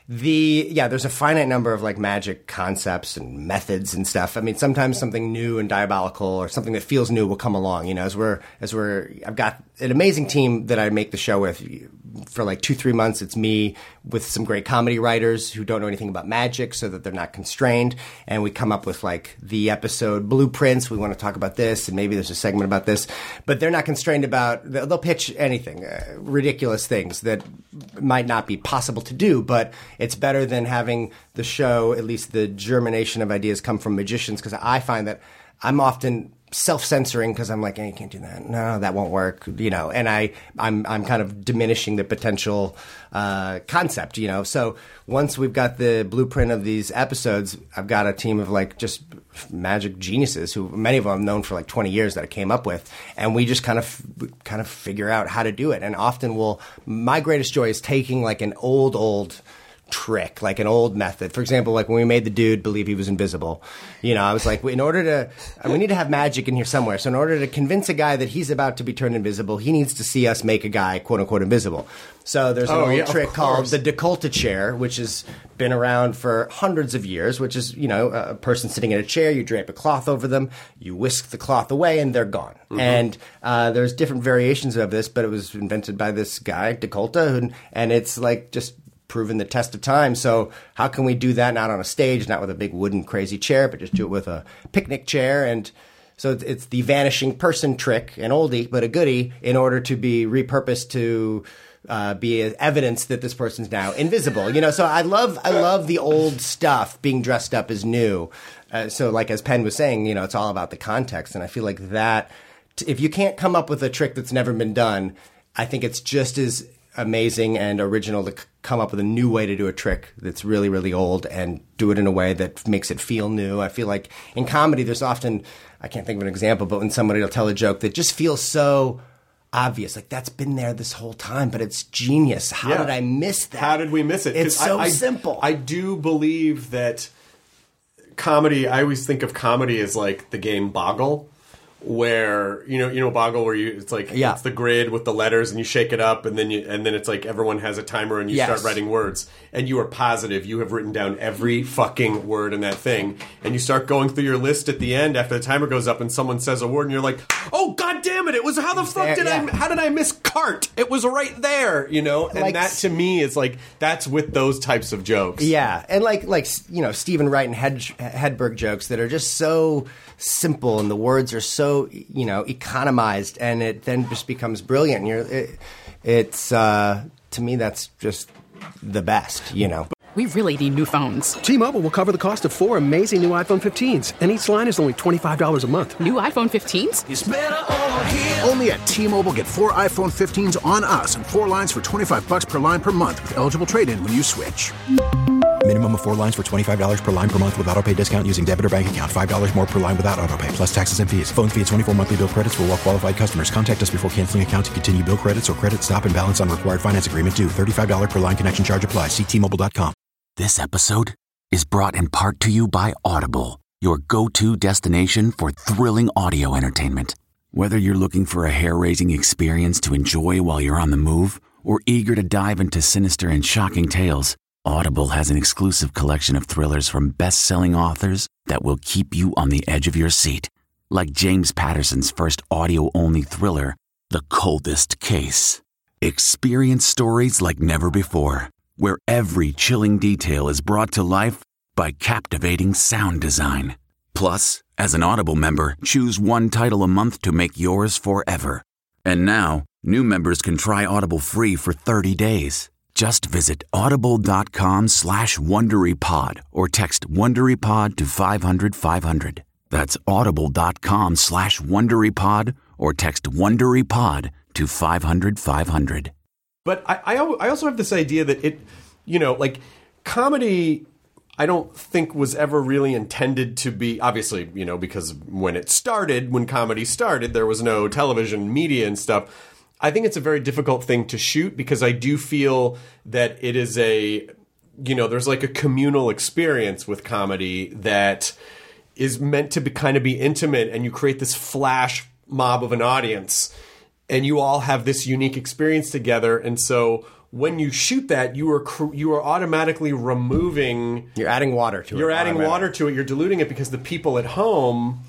The yeah, there's a finite number of like magic concepts and methods and stuff. I mean, sometimes something new and diabolical or something that feels new will come along. You know, as we're as we're I've got an amazing team that I make the show with for like two three months. It's me with some great comedy writers who don't know anything about magic, so that they're not constrained, and we come up with like the episode blueprints. We want to talk about this, and maybe there's a segment about this, but they're not constrained about. They'll pitch anything, uh, ridiculous things that might not be possible to do, but it's better than having the show, at least the germination of ideas, come from magicians, because I find that I'm often self-censoring because I'm like, hey, you can't do that. No, that won't work. You know, and I, I'm, I'm kind of diminishing the potential uh, concept. You know, so once we've got the blueprint of these episodes, I've got a team of like just magic geniuses who many of them I've known for like twenty years that I came up with, and we just kind of, kind of figure out how to do it. And often we'll. My greatest joy is taking like an old, old. trick, like an old method. For example, like when we made the dude believe he was invisible, you know, I was like, in order to, we need to have magic in here somewhere. So in order to convince a guy that he's about to be turned invisible, he needs to see us make a guy, quote unquote, invisible. So there's an Oh, old yeah, of trick called course. the Decolta chair, which has been around for hundreds of years, which is, you know, a person sitting in a chair, you drape a cloth over them, you whisk the cloth away, and they're gone. Mm-hmm. And uh, there's different variations of this, but it was invented by this guy, Decolta, who, and it's like just proven the test of time. So how can we do that not on a stage, not with a big wooden crazy chair, but just do it with a picnic chair? And so it's, it's the vanishing person trick, an oldie but a goodie, in order to be repurposed to uh, be evidence that this person's now invisible. You know, so I love I love the old stuff being dressed up as new. Uh, so like as Penn was saying, you know, it's all about the context, and I feel like that if you can't come up with a trick that's never been done, I think it's just as amazing and original to c- come up with a new way to do a trick that's really, really old and do it in a way that makes it feel new. I feel like in comedy, there's often, I can't think of an example, but when somebody will tell a joke that just feels so obvious, like that's been there this whole time, but it's genius. How Yeah. did I miss that? How did we miss it? 'Cause It's so I, I, simple. I do believe that comedy, I always think of comedy as like the game Boggle, where you know you know Boggle where you it's like Yeah. it's the grid with the letters and you shake it up and then you and then it's like everyone has a timer and you Yes. start writing words and you are positive you have written down every fucking word in that thing and you start going through your list at the end after the timer goes up and someone says a word and you're like, oh god damn it, it was how the fuck there, did yeah. I how did I miss cart? It was right there, you know? And Like- that to me is like that's with those types of jokes. Yeah, and like like you know Stephen Wright and Hed- Hedberg jokes that are just so simple and the words are so you know economized, and it then just becomes brilliant. And you're, it, it's uh, to me that's just the best, you know. We really need new phones. T-Mobile will cover the cost of four amazing new iPhone fifteens, and each line is only twenty-five dollars a month. New iPhone fifteens? Only at T-Mobile, get four iPhone fifteens on us and four lines for twenty-five bucks per line per month with eligible trade-in when you switch. Minimum of four lines for twenty-five dollars per line per month with autopay discount using debit or bank account. five dollars more per line without autopay, plus taxes and fees. Phone fee at twenty-four monthly bill credits for well-qualified customers. Contact us before canceling account to continue bill credits or credit stop and balance on required finance agreement due. thirty-five dollars per line connection charge applies. See T Mobile dot com. This episode is brought in part to you by Audible, your go-to destination for thrilling audio entertainment. Whether you're looking for a hair-raising experience to enjoy while you're on the move or eager to dive into sinister and shocking tales, Audible has an exclusive collection of thrillers from best-selling authors that will keep you on the edge of your seat. Like James Patterson's first audio-only thriller, The Coldest Case. Experience stories like never before, where every chilling detail is brought to life by captivating sound design. Plus, as an Audible member, choose one title a month to make yours forever. And now, new members can try Audible free for thirty days. Just visit audible.com slash WonderyPod or text WonderyPod to five hundred five hundred. That's audible.com slash WonderyPod or text WonderyPod to five hundred five hundred. But I, I, al- I also have this idea that it, you know, like comedy, I don't think was ever really intended to be, obviously, you know, because when it started, when comedy started, there was no television media and stuff. I think it's a very difficult thing to shoot because I do feel that it is a, you know, there's like a communal experience with comedy that is meant to be kind of be intimate, and you create this flash mob of an audience and you all have this unique experience together. And so when you shoot that, you are you are automatically removing. You're adding water to it. You're adding water to it. You're diluting it because the people at home.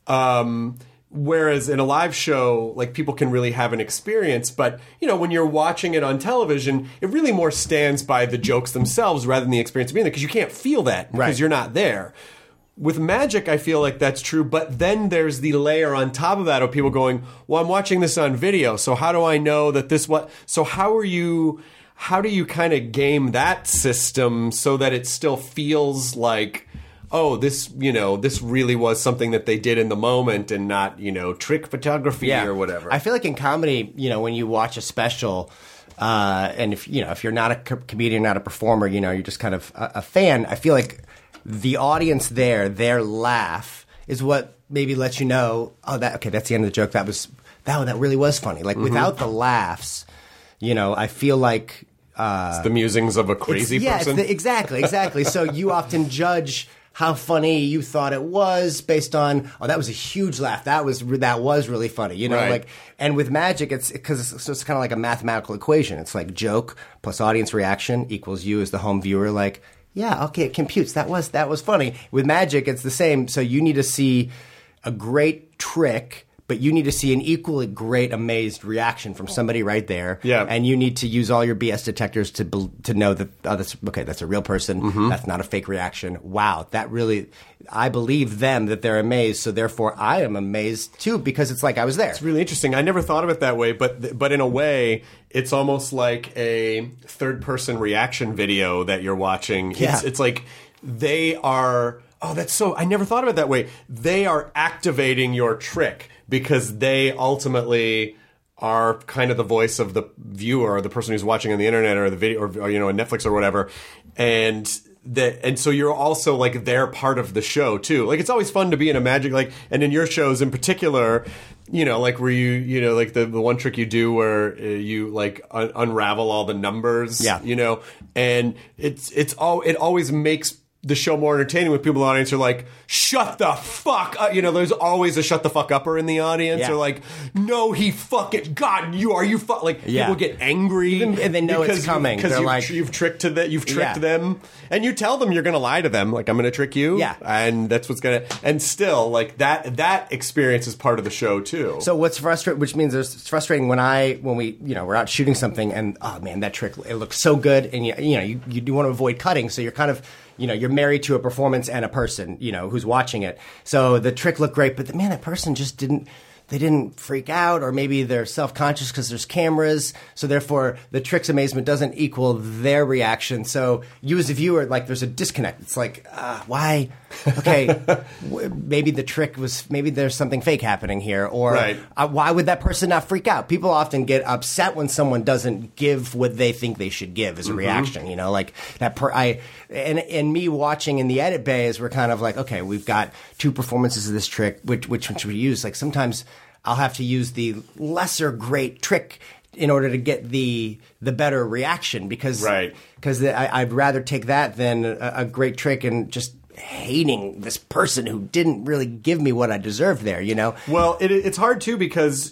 Um, whereas in a live show, like people can really have an experience, but you know when you're watching it on television, it really more stands by the jokes themselves rather than the experience of being there because you can't feel that because Right. you're not there. With magic, I feel like that's true, but then there's the layer on top of that of people going, well, I'm watching this on video, so how do I know that this what? So how are you, how do you kind of game that system so that it still feels like, oh, this, you know, this really was something that they did in the moment and not, you know, trick photography Yeah. or whatever. I feel like in comedy, you know, when you watch a special, uh, and if, you know, if you're not a co- comedian, not a performer, you know, you're just kind of a, a fan, I feel like the audience there, their laugh is what maybe lets you know, oh, that okay, that's the end of the joke. That was that that really was funny. Like Mhm. without the laughs, you know, I feel like uh, it's the musings of a crazy it's, yeah, person. It's the, exactly, exactly. So you often judge how funny you thought it was based on, oh, that was a huge laugh. That was that was really funny. You know, Right. like, and with magic, it's because it's, so it's kind of like a mathematical equation. It's like joke plus audience reaction equals you as the home viewer. Like, yeah, okay, it computes. That was that was funny. With magic, it's the same. So you need to see a great trick, but you need to see an equally great amazed reaction from somebody right there. Yeah. And you need to use all your B S detectors to bel- to know that, oh, that's okay, that's a real person. Mhm. That's not a fake reaction. Wow, that really, I believe them that they're amazed. So therefore, I am amazed too because it's like I was there. It's really interesting. I never thought of it that way, but but in a way, it's almost like a third-person reaction video that you're watching. Yeah. It's, it's like they are. Oh, that's so. I never thought of it that way. They are activating your trick because they ultimately are kind of the voice of the viewer or the person who's watching on the internet or the video or, or you know, on Netflix or whatever, and. That, and so you're also like they're part of the show too. Like it's always fun to be in a magic like, and in your shows in particular, you know, like where you you know like the, the one trick you do where uh, you like un- unravel all the numbers, Yeah. you know, and it's it's all it always makes the show more entertaining when people in the audience are like, shut the fuck up. You know, there's always a shut the fuck upper in the audience. Yeah. Or like, no, he fucking, God, you are you fuck. Like, Yeah. people get angry. Even- and they know it's because you- coming. Because They're you've, like- you've tricked to that. You've tricked Yeah. them. And you tell them you're going to lie to them. Like, I'm going to trick you. Yeah. And that's what's going to, and still, like, that, that experience is part of the show too. So what's frustrating, which means there's, it's frustrating when I, when we, you know, we're out shooting something and, oh man, that trick, it looks so good. And you, you know, you, you do want to avoid cutting. So you're kind of, you know, you're married to a performance and a person, you know, who's watching it. So the trick looked great, but man, that person just didn't, they didn't freak out, or maybe they're self-conscious because there's cameras. So therefore, the trick's amazement doesn't equal their reaction. So you as a viewer, like, there's a disconnect. It's like, uh, why? Okay, w- maybe the trick was, maybe there's something fake happening here, or Right. uh, why would that person not freak out? People often get upset when someone doesn't give what they think they should give as a Mhm. reaction. You know, like that. Per- I and and me watching in the edit bay is we're kind of like, okay, we've got two performances of this trick, which which which we use. Like sometimes I'll have to use the lesser great trick in order to get the the better reaction because Right. because I'd rather take that than a, a great trick and just hating this person who didn't really give me what I deserved there. You know. Well, it, it's hard too because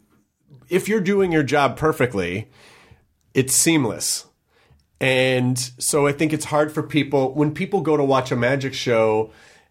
if you're doing your job perfectly, it's seamless. And so I think it's hard for people when people go to watch a magic show,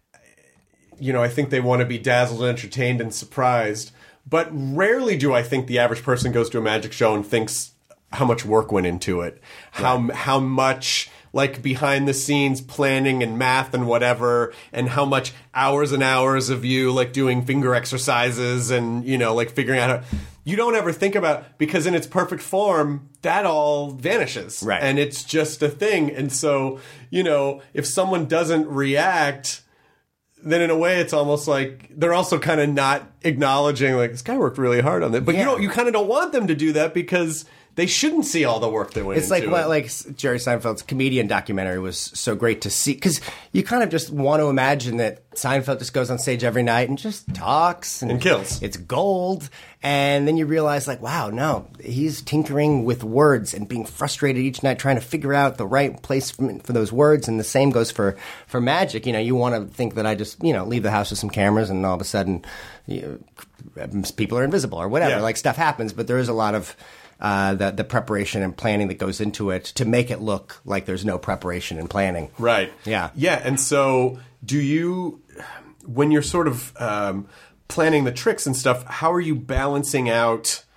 you know, I think they want to be dazzled and entertained and surprised. But rarely do I think the average person goes to a magic show and thinks how much work went into it, how how much like behind the scenes planning and math and whatever, and how much hours and hours of you like doing finger exercises and, you know, like figuring out how you don't ever think about, because in its perfect form, that all vanishes. Right. And it's just a thing. And so, you know, if someone doesn't react, then in a way it's almost like they're also kind of not acknowledging like this guy worked really hard on that. But Yeah. you don't, you kind of don't want them to do that because they shouldn't see all the work that went It's like into what, it. like Jerry Seinfeld's comedian documentary was so great to see, because you kind of just want to imagine that Seinfeld just goes on stage every night and just talks and, And kills. It's gold, and then you realize, like, wow, no, he's tinkering with words and being frustrated each night trying to figure out the right place for, for those words. And the same goes for for magic. You know, you want to think that I just you know leave the house with some cameras and all of a sudden you know, people are invisible or whatever. Yeah. Like stuff happens, but there is a lot of Uh, the the preparation and planning that goes into it to make it look like there's no preparation and planning. Right. Yeah. Yeah. And so, do you, when you're sort of um, planning the tricks and stuff, how are you balancing out?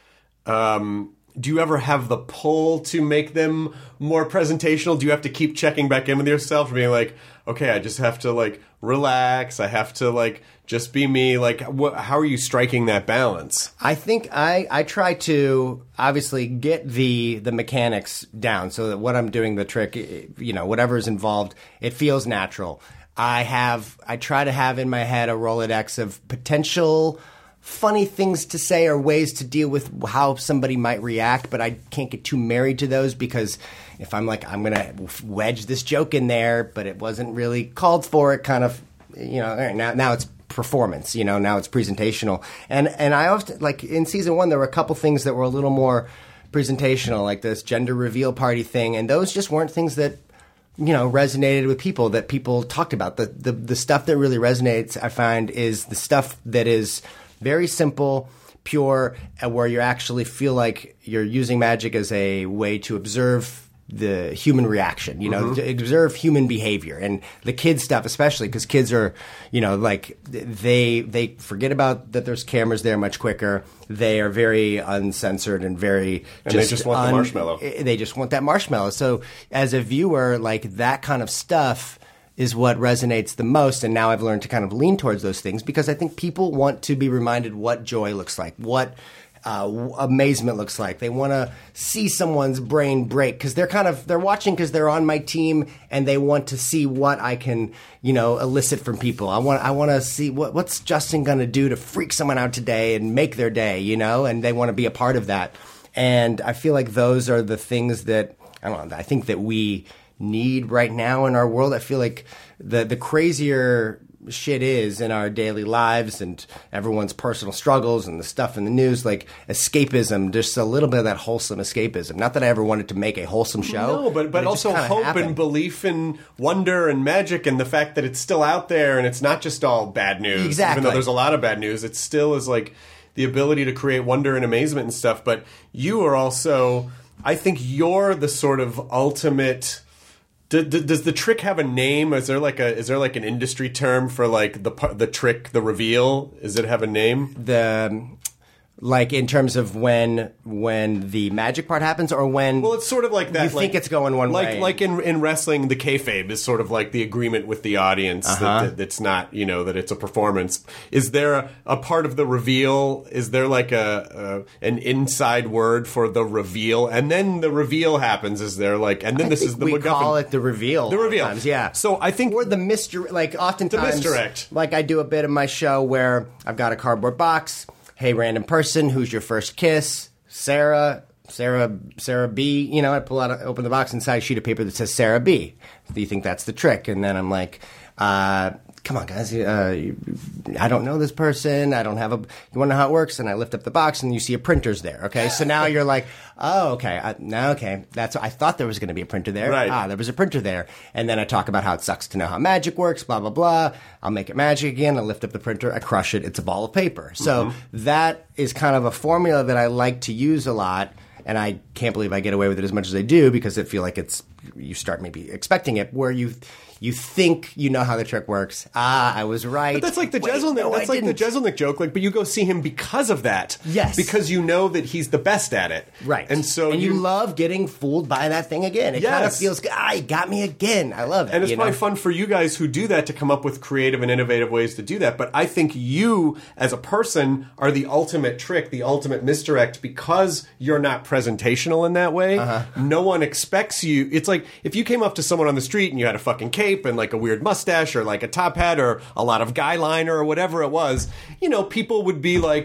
Um, do you ever have the pull to make them more presentational? Do you have to keep checking back in with yourself and being like, okay, I just have to like relax. I have to like just be me. Like, wh- how are you striking that balance? I think I, I try to obviously get the the mechanics down so that what I'm doing, the trick, you know, whatever is involved, it feels natural. I have I try to have in my head a Rolodex of potential funny things to say or ways to deal with how somebody might react, but I can't get too married to those, because if I'm like, I'm going to wedge this joke in there, but it wasn't really called for, it kind of, you know, all right, now now it's performance, you know, now it's presentational. And and I often, like in season one, there were a couple things that were a little more presentational, like this gender reveal party thing, and those just weren't things that, you know, resonated with people, that people talked about. The, the the stuff that really resonates, I find, is the stuff that is very simple, pure, uh, where you actually feel like you're using magic as a way to observe the human reaction, you know, Mm-hmm. to observe human behavior. And the kids stuff, especially, because kids are, you know, like, they they forget about that there's cameras there much quicker. They are very uncensored and very And they just want the marshmallow. They just want that marshmallow. So as a viewer, like, that kind of stuff is what resonates the most. And now I've learned to kind of lean towards those things, because I think people want to be reminded what joy looks like, what uh, amazement looks like. They want to see someone's brain break, because they're kind of, they're watching because they're on my team, and they want to see what I can, you know, elicit from people. I want, I want to see what, what's Justin going to do to freak someone out today and make their day, you know, and they want to be a part of that. And I feel like those are the things that, I don't know, I think that we need right now in our world. I feel like the the crazier shit is in our daily lives and everyone's personal struggles and the stuff in the news, like escapism, just a little bit of that wholesome escapism. Not that I ever wanted to make a wholesome show. No, but, but it just also kinda hope happened. and belief and wonder and magic, and the fact that it's still out there and it's not just all bad news. Exactly. Even though there's a lot of bad news, it still is like the ability to create wonder and amazement and stuff. But you are also, I think you're the sort of ultimate... Do, do, does the trick have a name? Is there like a is there like an industry term for like the the trick, the reveal? Does it have a name? The like in terms of when when the magic part happens, or when well, it's sort of like that. You like, think it's going one like, way, like in in wrestling, the kayfabe is sort of like the agreement with the audience Uh-huh. that, that that's not, you know, that it's a performance. Is there a, a part of the reveal? Is there like a, a an inside word for the reveal? And then the reveal happens. Is there like and then I this think is the we MacGuffin. call it the reveal. The reveal. Sometimes, yeah. So I think or the mystery. Like oftentimes, The misdirect. Like I do a bit of my show where I've got a cardboard box. Hey, random person, who's your first kiss? Sarah, Sarah, Sarah B. You know, I pull out, open the box, inside a sheet of paper that says Sarah B. Do you think that's the trick? And then I'm like, uh, come on, guys. Uh, you- I don't know this person. I don't have a. You want to know how it works? And I lift up the box, and you see a printer's there. Okay, so now you're like, oh, okay, I, now okay. That's. I thought there was going to be a printer there. Right. Ah, there was a printer there. And then I talk about how it sucks to know how magic works. Blah blah blah. I'll make it magic again. I lift up the printer. I crush it. It's a ball of paper. So Mm-hmm. that is kind of a formula that I like to use a lot. And I can't believe I get away with it as much as I do, because I feel like it's, you start maybe expecting it, where you you think you know how the trick works. Ah, I was right. But that's like the Wait, Jeselnik. no, that's I like the didn't. Jeselnik joke. Like, but you go see him because of that. Yes. Because you know that he's the best at it. Right. And so and you, love getting fooled by that thing again. It kind of Yes. feels, ah, he got me again. I love it. And it's you probably know? fun for you guys who do that to come up with creative and innovative ways to do that. But I think you, as a person, are the ultimate trick, the ultimate misdirect, because you're not presentational in that way. Uh-huh. No one expects you. It's like if you came up to someone on the street and you had a fucking cape and like a weird mustache or like a top hat or a lot of guy liner or whatever it was, you know, people would be like,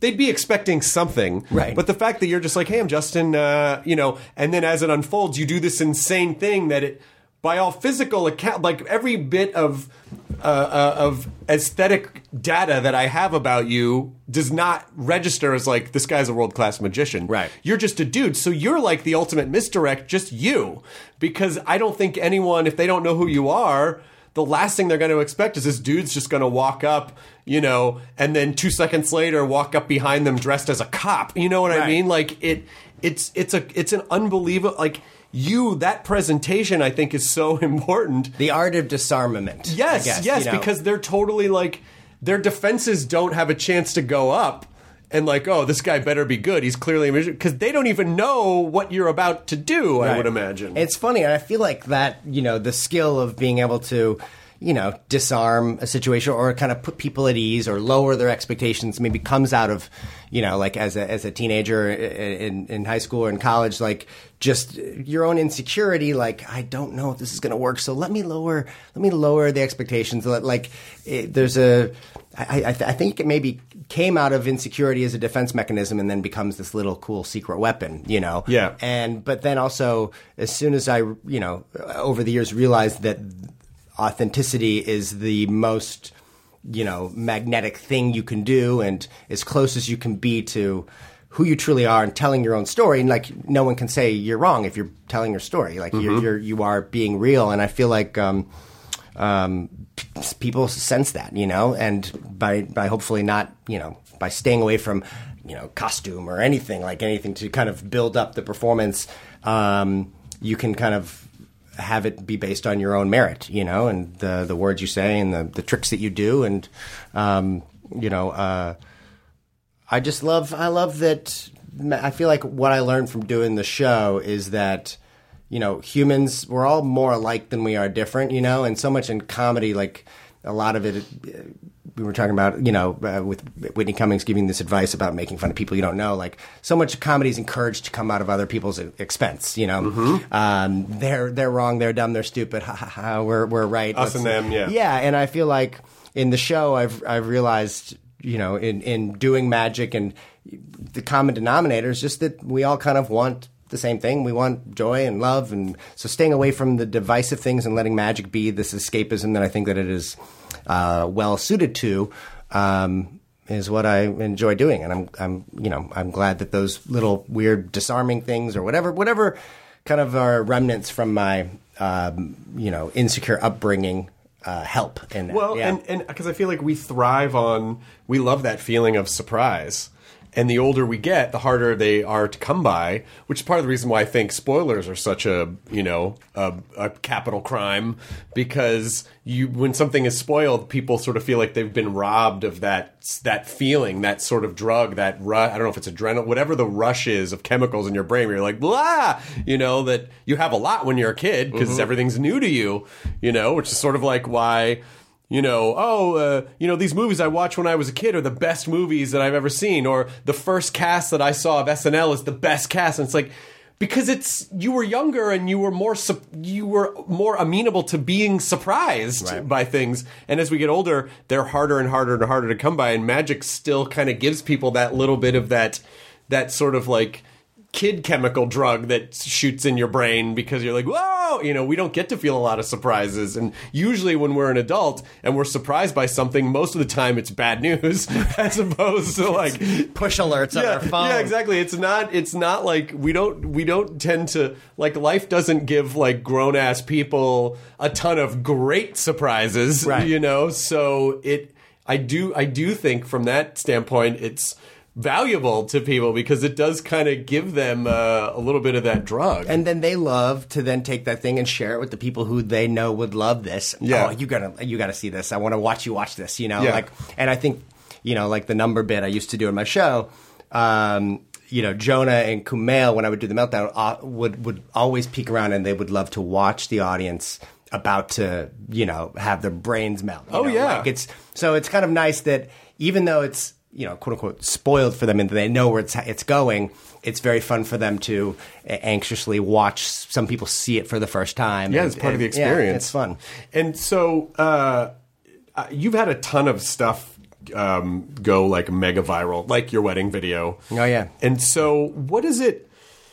they'd be expecting something. Right. But the fact that you're just like, hey, I'm Justin, uh, you know, and then as it unfolds, you do this insane thing that it, by all physical account, like every bit of uh, uh, of aesthetic data that I have about you does not register as like, this guy's a world-class magician. Right. You're just a dude. So you're like the ultimate misdirect, just you. Because I don't think anyone, if they don't know who you are, the last thing they're going to expect is this dude's just going to walk up, you know, and then two seconds later walk up behind them dressed as a cop. You know what Right. I mean? Like it, it's it's a it's an unbelievable like. You, that presentation, I think, is so important. The art of disarmament. Yes, I guess, yes, you know. because they're totally like, their defenses don't have a chance to go up and like, oh, this guy better be good. He's clearly a magician. Because they don't even know what you're about to do, I Right. would imagine. It's funny, and I feel like that, you know, the skill of being able to, you know, disarm a situation or kind of put people at ease or lower their expectations maybe comes out of, you know, like as a as a teenager in, in high school or in college, like just your own insecurity, like, I don't know if this is going to work, so let me lower let me lower the expectations. Like, it, there's a, I, I, I think it maybe came out of insecurity as a defense mechanism and then becomes this little cool secret weapon, you know? Yeah. And, but then also, as soon as I, you know, over the years realized that authenticity is the most, you know, magnetic thing you can do and as close as you can be to who you truly are and telling your own story. And like, no one can say you're wrong if you're telling your story. Like, Mm-hmm. you're, you're, you are being real. And I feel like, um, um, p- people sense that, you know, and by, by hopefully not, you know, by staying away from, you know, costume or anything, like anything to kind of build up the performance, um, you can kind of have it be based on your own merit, you know, and the the words you say and the, the tricks that you do. And, um, you know, uh, I just love, I love that. I feel like what I learned from doing the show is that, you know, humans, we're all more alike than we are different, you know, and so much in comedy, like a lot of it, we were talking about, you know, uh, with Whitney Cummings giving this advice about making fun of people you don't know. Like, so much comedy is encouraged to come out of other people's expense. You know, Mm-hmm. um, they're they're wrong, they're dumb, they're stupid. Ha ha ha. We're we're right. Us and them, yeah. Yeah, and I feel like in the show, I've I've realized, you know, in in doing magic and the common denominator is just that we all kind of want the same thing. We want joy and love, and so staying away from the divisive things and letting magic be this escapism that I think that it is uh, well suited to, um, is what I enjoy doing. And I'm, I'm, you know, I'm glad that those little weird disarming things or whatever, whatever kind of are remnants from my, um, you know, insecure upbringing, uh, help in that. Well, yeah. and and because I feel like we thrive on, we love that feeling of surprise. And the older we get, the harder they are to come by, which is part of the reason why I think spoilers are such a, you know, a, a capital crime, because you, when something is spoiled, people sort of feel like they've been robbed of that that feeling, that sort of drug, that ru- I don't know if it's adrenaline, whatever the rush is of chemicals in your brain, where you're like, blah, you know, that you have a lot when you're a kid because Mm-hmm. everything's new to you, you know, which is sort of like why. You know, oh, uh, you know, these movies I watched when I was a kid are the best movies that I've ever seen, or the first cast that I saw of S N L is the best cast, and it's like because it's you were younger and you were more su- you were more amenable to being surprised Right. by things, and as we get older, they're harder and harder and harder to come by, and magic still kind of gives people that little bit of that that sort of like kid chemical drug that shoots in your brain because you're like, whoa, you know, we don't get to feel a lot of surprises. And usually when we're an adult and we're surprised by something, most of the time it's bad news as opposed to like push alerts on yeah, our phone. Yeah, exactly. It's not, it's not like we don't, we don't tend to, like life doesn't give like grown ass people a ton of great surprises, Right. you know? So it, I do, I do think from that standpoint, it's valuable to people because it does kind of give them uh, a little bit of that drug. And then they love to then take that thing and share it with the people who they know would love this. Yeah. Oh, you gotta, you gotta see this. I want to watch you watch this. You know, Yeah. like, and I think, you know, like the number bit I used to do in my show. Um, you know, Jonah and Kumail, when I would do the meltdown, uh, would would always peek around and they would love to watch the audience about to, you know, have their brains melt. you Oh, know? yeah. Like it's so it's kind of nice that even though it's, you know, quote unquote, spoiled for them and they know where it's it's going, it's very fun for them to anxiously watch some people see it for the first time. Yeah, and, it's part of the and- yeah, experience. it's fun. And so uh, uh, you've had a ton of stuff um, go like mega viral, like your wedding video. Oh yeah. And so, what is it?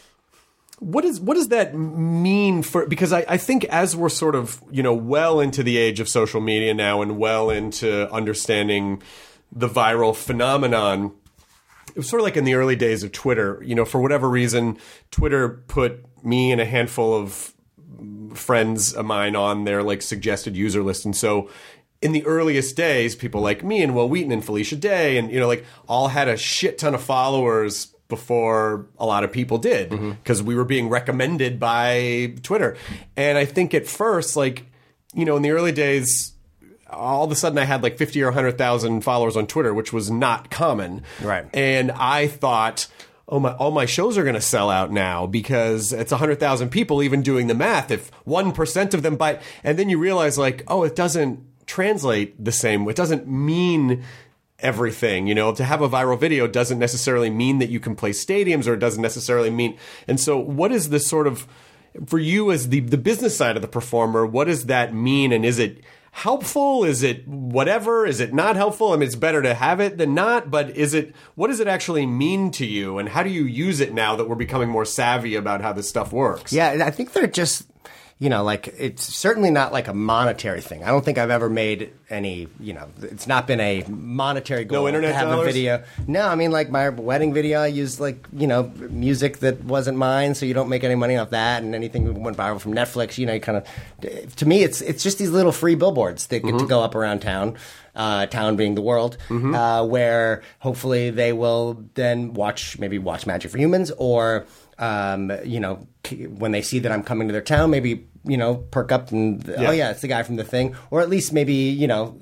What is what does that mean for? Because I, I think as we're sort of you know well into the age of social media now, and well into understanding the viral phenomenon, it was sort of like in the early days of Twitter. You know, for whatever reason, Twitter put me and a handful of friends of mine on their like suggested user list, and so in the earliest days, people like me and Will Wheaton and Felicia Day, and you know, like all had a shit ton of followers before a lot of people did, because mm-hmm. we were being recommended by Twitter. And I think at first, like, you know, in the early days, all of a sudden I had like fifty or one hundred thousand followers on Twitter, which was not common. Right. And I thought, oh my, all my shows are going to sell out now because it's one hundred thousand people even doing the math. If one percent of them buy, and then you realize like, oh, it doesn't translate the same. It doesn't mean everything, you know, to have a viral video doesn't necessarily mean that you can play stadiums, or it doesn't necessarily mean. And so what is this sort of, for you as the, the business side of the performer, what does that mean? And is it helpful? Is it whatever? Is it not helpful? I mean, it's better to have it than not, but is it, what does it actually mean to you? And how do you use it now that we're becoming more savvy about how this stuff works? Yeah, I think they're just, you know, like, it's certainly not like a monetary thing. I don't think I've ever made any, you know, it's not been a monetary goal no internet to have dollars? a video. No, I mean, like my wedding video, I used like, you know, music that wasn't mine, so you don't make any money off that, and anything that went viral from Netflix, you know, you kind of, to me, it's it's just these little free billboards that get Mm-hmm. to go up around town. Uh, town being the world, Mm-hmm. uh, where hopefully they will then watch, maybe watch Magic for Humans, or, um, you know, when they see that I'm coming to their town, maybe, you know, perk up and, Yeah. oh yeah, it's the guy from the thing. Or at least maybe, you know,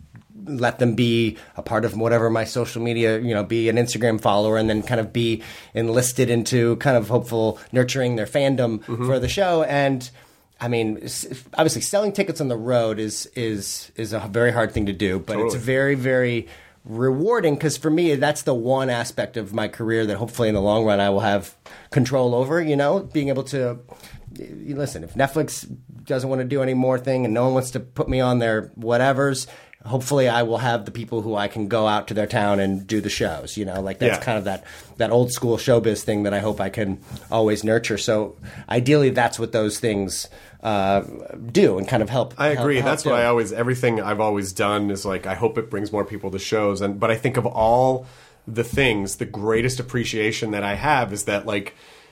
let them be a part of whatever my social media, you know, be an Instagram follower, and then kind of be enlisted into kind of hopeful nurturing their fandom Mm-hmm. for the show. And I mean, obviously, selling tickets on the road is is is a very hard thing to do, but Totally. it's very, very rewarding, because for me, that's the one aspect of my career that hopefully in the long run I will have control over. You know, being able to listen. If Netflix doesn't want to do any more thing, and no one wants to put me on their whatevers, hopefully I will have the people who I can go out to their town and do the shows, you know, like that's Yeah. kind of that, that old school showbiz thing that I hope I can always nurture. So ideally that's what those things uh, do and kind of help. I agree. help- help That's what do. I always, everything I've always done is like, I hope it brings more people to shows. And, but I think of all the things, the greatest appreciation that I have is that like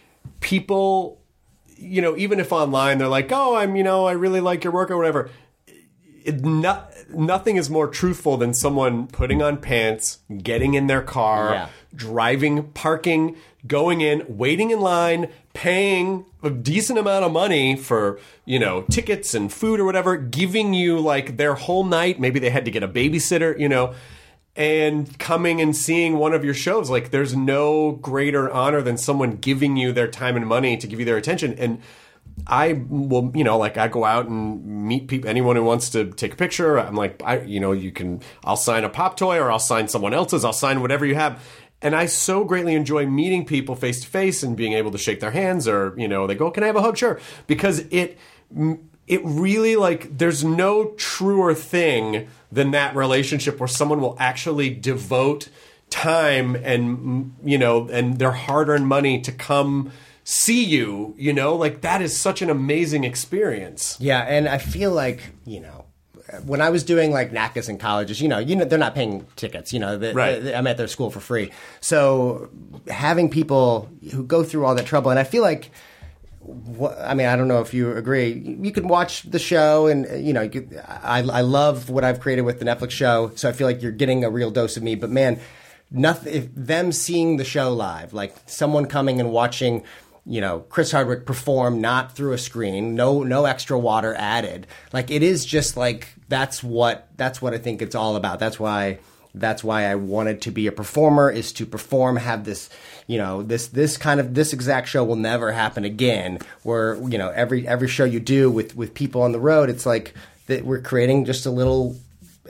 people, you know, even if online they're like, oh, I'm, you know, I really like your work or whatever. It, not, nothing is more truthful than someone putting on pants, getting in their car, Yeah. driving, parking, going in, waiting in line, paying a decent amount of money for, you know, tickets and food or whatever, giving you like their whole night. Maybe they had to get a babysitter, you know, and coming and seeing one of your shows. Like, there's no greater honor than someone giving you their time and money to give you their attention. And I will, you know, like I go out and meet people, anyone who wants to take a picture. I'm like, I, you know, you can, I'll sign a pop toy or I'll sign someone else's. I'll sign whatever you have. And I so greatly enjoy meeting people face to face and being able to shake their hands, or, you know, they go, can I have a hug? Sure. Because it, it really, like, there's no truer thing than that relationship where someone will actually devote time and, you know, and their hard-earned money to come see you, you know, like that is such an amazing experience. Yeah, and I feel like, you know, when I was doing like N A C A S in colleges, you know, you know, they're not paying tickets, you know, the, Right. the, I'm at their school for free. So having people who go through all that trouble, and I feel like, wh- I mean, I don't know if you agree, you can watch the show and, you know, you could, I, I love what I've created with the Netflix show, so I feel like you're getting a real dose of me, but man, nothing, if them seeing the show live, like someone coming and watching, you know, Chris Hardwick perform not through a screen, no no extra water added. Like, it is just like, that's what that's what I think it's all about. That's why that's why I wanted to be a performer, is to perform, have this, you know, this this kind of this exact show will never happen again, where, you know, every every show you do with with people on the road, it's like that we're creating just a little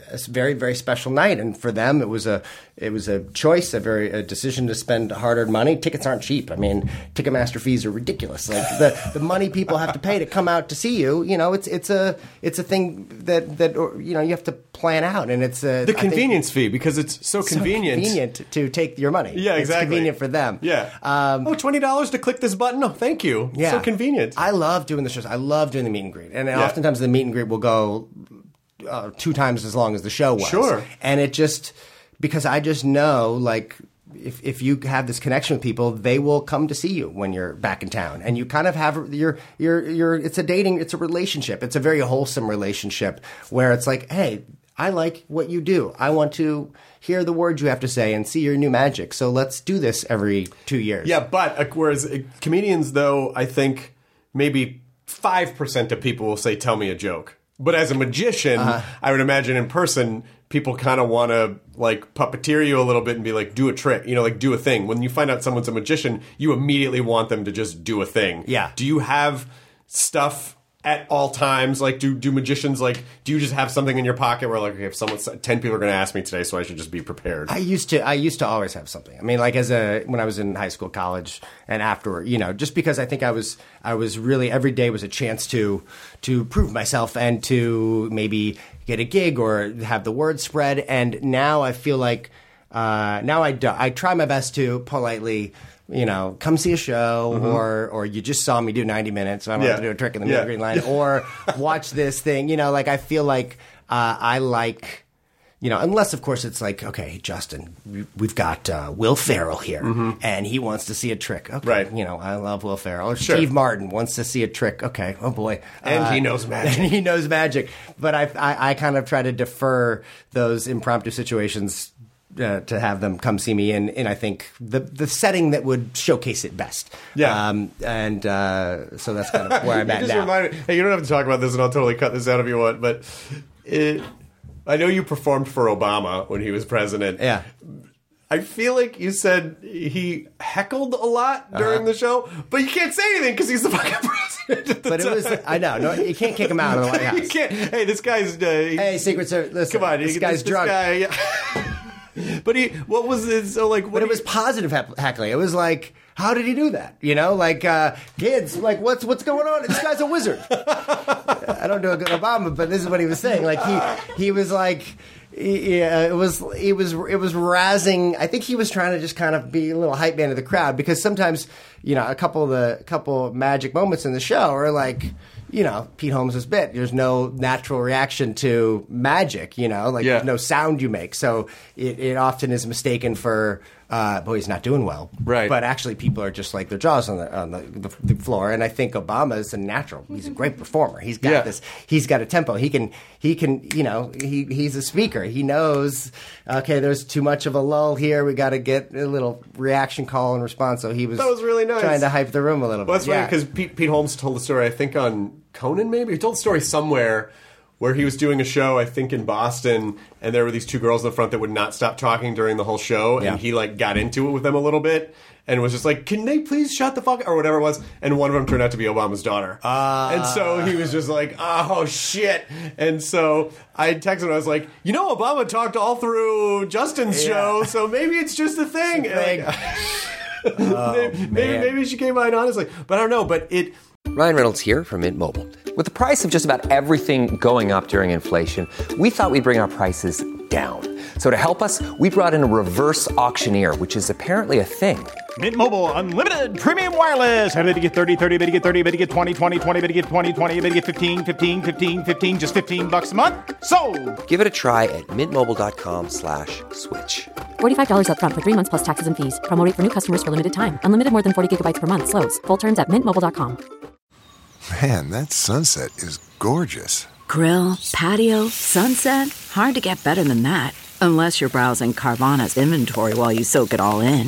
a very, very special night. And for them, it was a it was a choice, a very a decision to spend hard-earned money. Tickets aren't cheap. I mean, Ticketmaster fees are ridiculous. Like the, the money people have to pay to come out to see you, you know, it's it's a it's a thing that that you know you have to plan out, and it's a the convenience fee because it's so convenient. So convenient to take your money. Yeah, exactly. It's convenient for them. Yeah. Um, oh, twenty dollars to click this button. Oh, thank you. Yeah. So convenient. I love doing the shows. I love doing the meet and greet, and Yeah. oftentimes the meet and greet will go uh, two times as long as the show was. Sure. And it just because I just know like. If if you have this connection with people, they will come to see you when you're back in town, and you kind of have your your your. It's a dating, it's a relationship. It's a very wholesome relationship where it's like, hey, I like what you do. I want to hear the words you have to say and see your new magic. So let's do this every two years. Yeah, but uh, whereas uh, comedians, though, I think maybe five percent of people will say, "Tell me a joke." But as a magician, uh-huh. I would imagine in person, people kind of want to like puppeteer you a little bit and be like, do a trick, you know, like do a thing. When you find out someone's a magician, you immediately want them to just do a thing. Yeah. Do you have stuff at all times? Like, do do magicians, like, do you just have something in your pocket where, like, okay, if someone, ten people are going to ask me today, so I should just be prepared? I used to, I used to always have something. I mean, like, as a, when I was in high school, college, and afterward, you know, just because I think I was, I was really, every day was a chance to, to prove myself and to maybe get a gig or have the word spread. And now I feel like, uh, now I do, I try my best to politely, you know, come see a show, mm-hmm. or or you just saw me do ninety minutes, so I don't Yeah. have to do a trick in the Yeah. green line, or watch this thing. You know, like I feel like uh, I like, you know, unless of course it's like, okay, Justin, we- we've got uh, Will Ferrell here, Mm-hmm. and he wants to see a trick. Okay, Right. You know, I love Will Ferrell. Or Sure. Steve Martin wants to see a trick. Okay, oh boy, And Uh, he knows magic. And he knows magic. But I, I, I kind of try to defer those impromptu situations. Uh, to have them come see me in, in I think the the setting that would showcase it best. Yeah. Um, and uh, so that's kind of where I'm You at just now. reminded me, hey, you don't have to talk about this, and I'll totally cut this out if you want, but it, I know you performed for Obama when he was president. Yeah. I feel like you said he heckled a lot during Uh-huh. the show, but you can't say anything because he's the fucking president at the But it was, time. I know, no, you can't kick him out of the White House. You can't. Hey, this guy's. Uh, he- Hey, Secret Service, listen, come on, this he- guy's this drunk. Guy, yeah. But he, what was it? So like, what But do it was you- positive heck- heckling. It was like, how did he do that? You know, like uh, kids, like what's what's going on? This guy's a wizard. I don't know a good Obama, but this is what he was saying. Like he he was like. Yeah, it was it was it was razzing. I think he was trying to just kind of be a little hype man of the crowd, because sometimes, you know, a couple of the couple of magic moments in the show are like, you know, Pete Holmes' bit. There's no natural reaction to magic, you know, like Yeah. there's no sound you make, so it, it often is mistaken for, uh, boy, he's not doing well. Right. But actually, people are just like their jaws on the on the, the, the floor. And I think Obama is a natural. He's a great performer. He's got Yeah. this. He's got a tempo. He can. He can. You know. He he's a speaker. He knows. Okay, there's too much of a lull here. We got to get a little reaction call and response. So he was. That was really nice. Trying to hype the room a little Well, bit. that's funny Yeah. because Pete, Pete Holmes told the story, I think, on Conan, maybe? He told the story somewhere where he was doing a show, I think, in Boston, and there were these two girls in the front that would not stop talking during the whole show, Yeah. and he, like, got into it with them a little bit, and was just like, can they please shut the fuck up, or whatever it was, and one of them turned out to be Obama's daughter. Ah. And so he was just like, oh, shit. And so I texted him, I was like, you know, Obama talked all through Justin's Yeah. show, so maybe it's just a thing. Thing. And, like, Oh, maybe, maybe, man. maybe she came out honestly, but I don't know. But it. Ryan Reynolds here from Mint Mobile. With the price of just about everything going up during inflation, we thought we'd bring our prices down. So to help us, we brought in a reverse auctioneer, which is apparently a thing. Mint Mobile Unlimited Premium Wireless. How to get thirty, thirty, how to get thirty, how to get twenty, twenty, twenty, how to get twenty, twenty, how to get fifteen, fifteen, fifteen, fifteen, just fifteen bucks a month? Sold! Give it a try at mintmobile.com slash switch. forty-five dollars up front for three months plus taxes and fees. Promo rate for new customers for limited time. Unlimited more than forty gigabytes per month. Slows full terms at mint mobile dot com. Man, that sunset is gorgeous. Grill, patio, sunset. Hard to get better than that. Unless you're browsing Carvana's inventory while you soak it all in.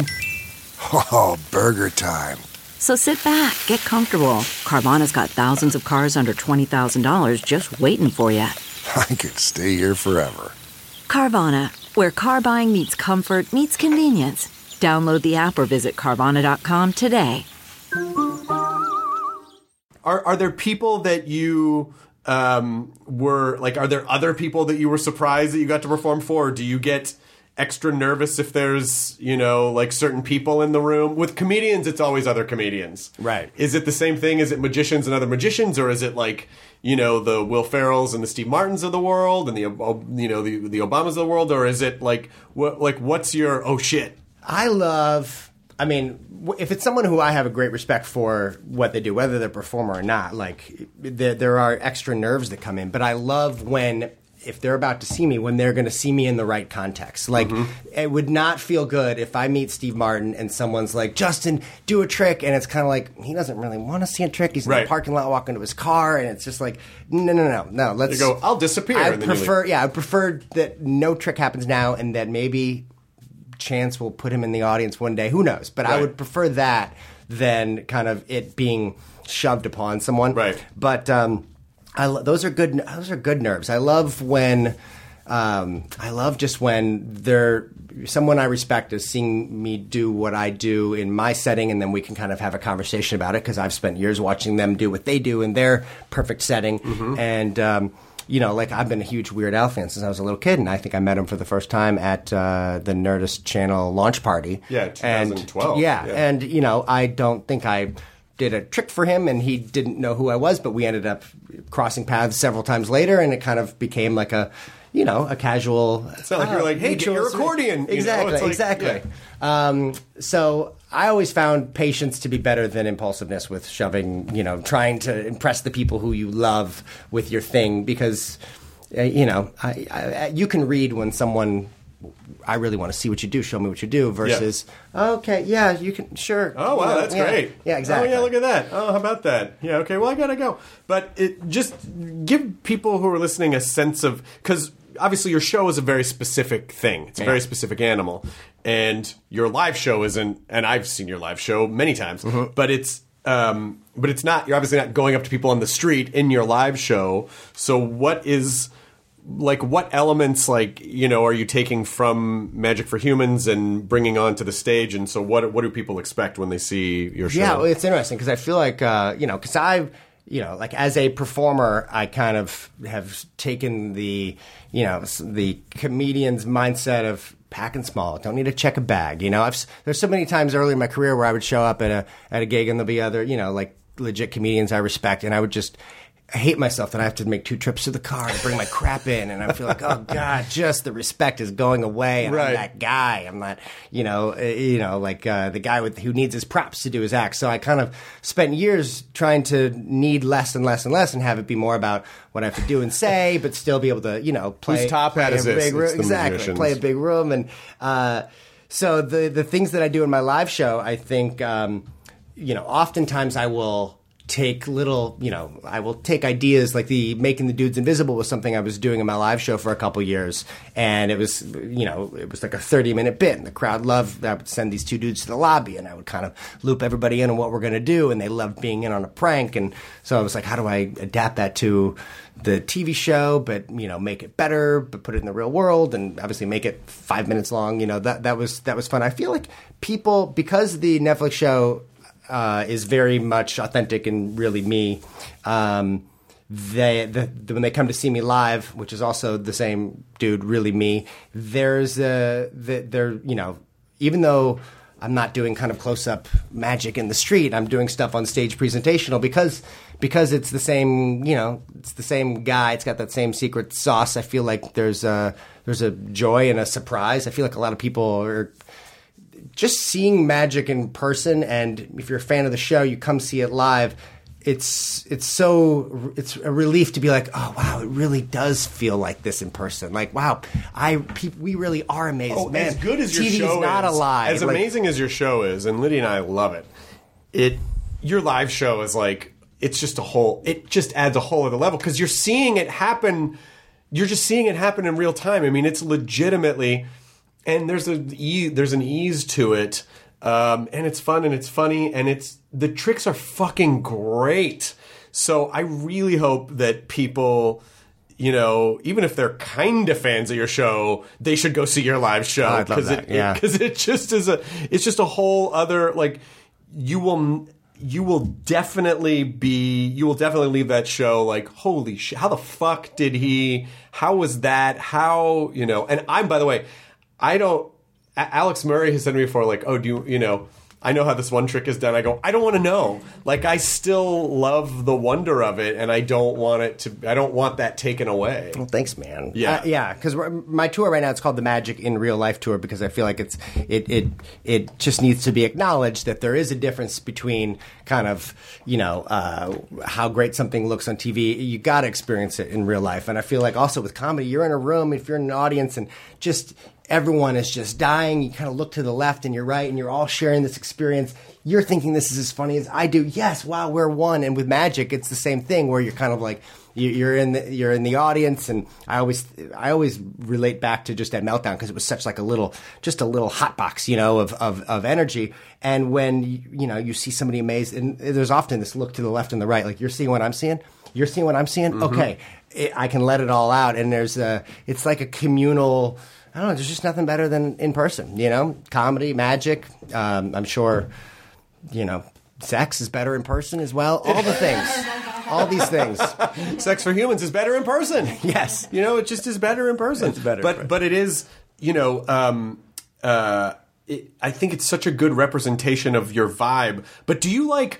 Oh, burger time. So sit back, get comfortable. Carvana's got thousands of cars under twenty thousand dollars just waiting for you. I could stay here forever. Carvana, where car buying meets comfort, meets convenience. Download the app or visit Carvana dot com today. Are are there people that you um, were like, are there other people that you were surprised that you got to perform for? Or do you get extra nervous if there's, you know, like certain people in the room? With comedians, it's always other comedians. Right. Is it the same thing? Is it magicians and other magicians? Or is it like, you know, the Will Ferrells and the Steve Martins of the world and the, you know, the, the Obamas of the world? Or is it like, what, like, what's your, oh shit? I love, I mean, if it's someone who I have a great respect for what they do, whether they're a performer or not, like, there, there are extra nerves that come in. But I love when, if they're about to see me, when they're going to see me in the right context. Like, mm-hmm. It would not feel good if I meet Steve Martin and someone's like, Justin, do a trick. And it's kind of like, he doesn't really want to see a trick. He's in right. the parking lot walking to his car. And it's just like, no, no, no, no. Let's you go, I'll disappear. I and then prefer, yeah, I prefer that no trick happens now and that maybe chance will put him in the audience one day. Who knows? But right. I would prefer that than kind of it being shoved upon someone. Right. But, um, I lo- those are good. Those are good nerves. I love when, um, I love just when they're someone I respect is seeing me do what I do in my setting, and then we can kind of have a conversation about it because I've spent years watching them do what they do in their perfect setting. Mm-hmm. And um, you know, like I've been a huge Weird Al fan since I was a little kid, and I think I met him for the first time at uh, the Nerdist Channel launch party. Yeah, twenty twelve. And, yeah, yeah, and you know, I don't think I did a trick for him, and he didn't know who I was, but we ended up crossing paths several times later, and it kind of became like a, you know, a casual. It's not like uh, you're like, hey, get your accordion. Exactly, you know? Like, exactly. Yeah. Um, so I always found patience to be better than impulsiveness with shoving, you know, trying to impress the people who you love with your thing, because, uh, you know, I, I, you can read when someone, I really want to see what you do, show me what you do, versus, yeah. okay, yeah, you can, sure. Oh, wow, you know, that's yeah. great. Yeah, exactly. Oh, yeah, look at that. Oh, how about that? Yeah, okay, well, I gotta go. But it just give people who are listening a sense of, because obviously your show is a very specific thing. It's a yeah. very specific animal. And your live show isn't, and I've seen your live show many times, mm-hmm. but it's, um, but it's not, you're obviously not going up to people on the street in your live show. So what is... Like, what elements, like, you know, are you taking from Magic for Humans and bringing onto the stage? And so what what do people expect when they see your show? Yeah, well, it's interesting because I feel like, uh, you know, because I've, you know, like as a performer, I kind of have taken the, you know, the comedian's mindset of packing small, don't need to check a bag. You know, I've, there's so many times early in my career where I would show up at a at a gig and there'll be other, you know, like legit comedians I respect, and I would just... I hate myself that I have to make two trips to the car to bring my crap in, and I feel like, oh God, just the respect is going away. And right. I'm that guy. I'm not, you know, uh, you know, like uh, the guy with who needs his props to do his act. So I kind of spent years trying to need less and less and less, and have it be more about what I have to do and say, but still be able to, you know, play. Whose top hat play is a this? big room. It's the Exactly, magicians. Play a big room, and uh, so the the things that I do in my live show, I think, um, you know, oftentimes I will. Take little, you know, I will take ideas like the Making the Dudes Invisible was something I was doing in my live show for a couple years. And it was, you know, it was like a thirty minute bit, and the crowd loved, I would send these two dudes to the lobby, and I would kind of loop everybody in on what we're going to do. And they loved being in on a prank. And so I was like, how do I adapt that to the T V show, but, you know, make it better, but put it in the real world, and obviously make it five minutes long. You know, that, that was, that was fun. I feel like people, because the Netflix show, Uh, is very much authentic and really me. Um, they the, the, when they come to see me live, which is also the same dude, really me. There's a the, there you know, even though I'm not doing kind of close up magic in the street, I'm doing stuff on stage presentational because because it's the same, you know, it's the same guy. It's got that same secret sauce. I feel like there's a there's a joy and a surprise. I feel like a lot of people are. Just seeing magic in person, and if you're a fan of the show, you come see it live. It's it's so it's a relief to be like, oh wow, it really does feel like this in person. Like wow, I pe- we really are amazing. Oh, man, as good as your T V's show not is, a lie. as like, amazing as your show is, and Lydia and I love it. It your live show is like it's just a whole. It just adds a whole other level because you're seeing it happen. You're just seeing it happen in real time. I mean, it's legitimately. And there's a e- there's an ease to it, um, and it's fun and it's funny and it's the tricks are fucking great. So I really hope that people, you know, even if they're kind of fans of your show, they should go see your live show because it, yeah. it, it just is a it's just a whole other like you will. you will definitely be, you will definitely leave that show like, holy shit, how the fuck did he, how was that, how, you know, and I'm, by the way, I don't, Alex Murray has said to me before, like, oh, do you, you know, I know how this one trick is done. I go, I don't want to know. Like, I still love the wonder of it, and I don't want it to, I don't want that taken away. Well, thanks, man. Yeah. Uh, yeah, because my tour right now, it's called the Magic in Real Life Tour, because I feel like it's, it, it, it just needs to be acknowledged that there is a difference between kind of, you know, uh, how great something looks on T V. You got to experience it in real life. And I feel like also with comedy, you're in a room, if you're in an audience, and just everyone is just dying. You kind of look to the left and you're right, and you're all sharing this experience. You're thinking this is as funny as I do. Yes, wow, we're one. And with magic, it's the same thing where you're kind of like you're in the you're in the audience. And I always I always relate back to just that Meltdown, because it was such like a little just a little hot box, you know, of of, of energy. And when you, you know you see somebody amazed, and there's often this look to the left and the right, like you're seeing what I'm seeing. You're seeing what I'm seeing. Mm-hmm. Okay, it, I can let it all out. And there's a it's like a communal. I don't know, there's just nothing better than in person, you know? Comedy, magic, um, I'm sure, you know, sex is better in person as well. All the things. All these things. Sex for humans is better in person. Yes. You know, it just is better in person. It's better. But, but it is, you know, um, uh, it, I think it's such a good representation of your vibe. But do you like...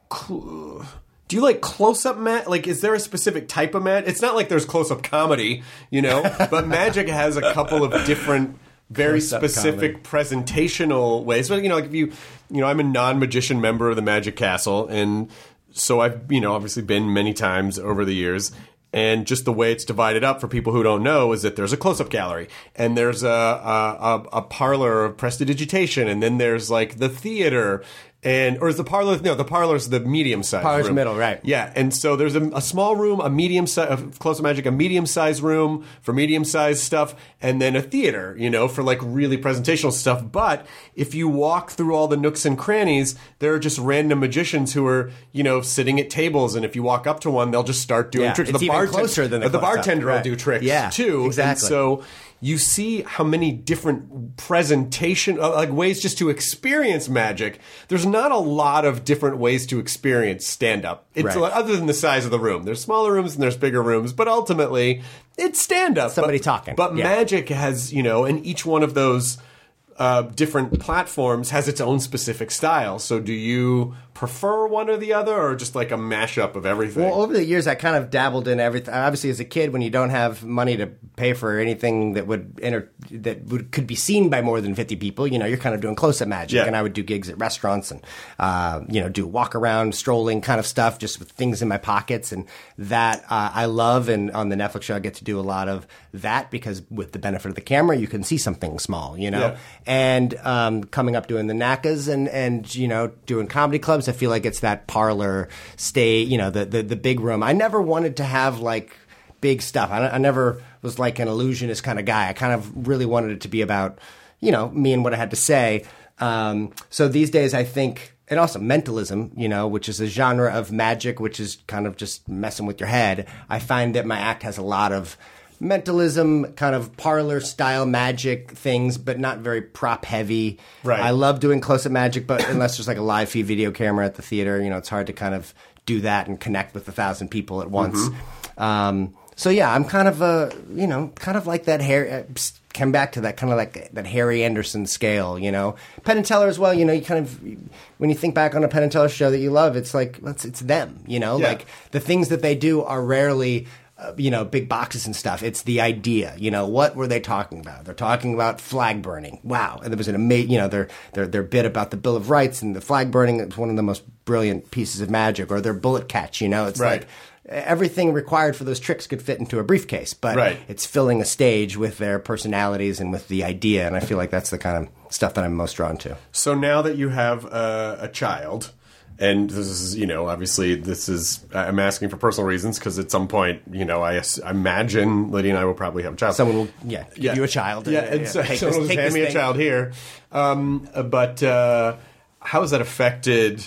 Cl- Do you like close-up mat? Like, is there a specific type of mat? It's not like there's close-up comedy, you know, but magic has a couple of different, very Close-up specific presentational ways. But, you know, like if you, you know, I'm a non-magician member of the Magic Castle, and so I've, you know, obviously been many times over the years. And just the way it's divided up for people who don't know is that there's a close-up gallery, and there's a a, a parlor of prestidigitation, and then there's like the theater. And or is the parlor? No, the parlor's the medium size. Parlor's room. middle, right? Yeah, and so there's a, a small room, a medium size, close-up magic, a medium sized room for medium sized stuff, and then a theater, you know, for like really presentational stuff. But if you walk through all the nooks and crannies, there are just random magicians who are, you know, sitting at tables, and if you walk up to one, they'll just start doing Yeah, tricks. it's the even bartend- closer than the the close-up, bartender right. will do tricks Yeah, too. exactly. And so you see how many different presentation, uh, like ways just to experience magic. There's not a lot of different ways to experience stand-up. It's Right. a lot- other than the size of the room. There's smaller rooms and there's bigger rooms, but ultimately it's stand-up. Somebody but, talking. But Yeah. magic has, you know, and each one of those uh, different platforms has its own specific style. So do you prefer one or the other, or just like a mashup of everything? Well, over the years, I kind of dabbled in everything. Obviously, as a kid, when you don't have money to pay for anything that would enter, that would, could be seen by more than fifty people, you know, you're kind of doing close-up magic. Yeah. And I would do gigs at restaurants and, uh, you know, do walk-around, strolling kind of stuff, just with things in my pockets. And that uh, I love. And on the Netflix show, I get to do a lot of that, because with the benefit of the camera, you can see something small, you know. Yeah. And um, coming up doing the N A C As and, and, you know, doing comedy clubs, I feel like it's that parlor stay, you know, the, the, the big room. I never wanted to have, like, big stuff. I, I never was, like, an illusionist kind of guy. I kind of really wanted it to be about, you know, me and what I had to say. Um, so these days, I think, and also mentalism, you know, which is a genre of magic, which is kind of just messing with your head. I find that my act has a lot of mentalism, kind of parlor style magic things, but not very prop heavy. Right. I love doing close-up magic, but unless there's like a live feed video camera at the theater, you know, it's hard to kind of do that and connect with a thousand people at once. Mm-hmm. Um, so yeah, I'm kind of a, you know, kind of like that hair. Come back to that kind of like that Harry Anderson scale, you know. Penn and Teller as well, you know. You kind of, when you think back on a Penn and Teller show that you love, it's like it's, it's them, you know. Yeah. Like the things that they do are rarely. Uh, you know, big boxes and stuff. It's the idea. You know, what were they talking about? They're talking about flag burning. Wow. And there was an amazing, you know, their, their, their bit about the Bill of Rights and the flag burning. It's one of the most brilliant pieces of magic. Or their bullet catch, you know. It's Right. like everything required for those tricks could fit into a briefcase. But Right. it's filling a stage with their personalities and with the idea. And I feel like that's the kind of stuff that I'm most drawn to. So now that you have a, a child, and this is, you know, obviously this is, I'm asking for personal reasons, because at some point, you know, I, I imagine Lydia and I will probably have a child. Someone will, yeah, give Yeah. you a child. Yeah, Uh, and so take someone this- will take hand this me a thing. child here. Um, but uh, how has that affected...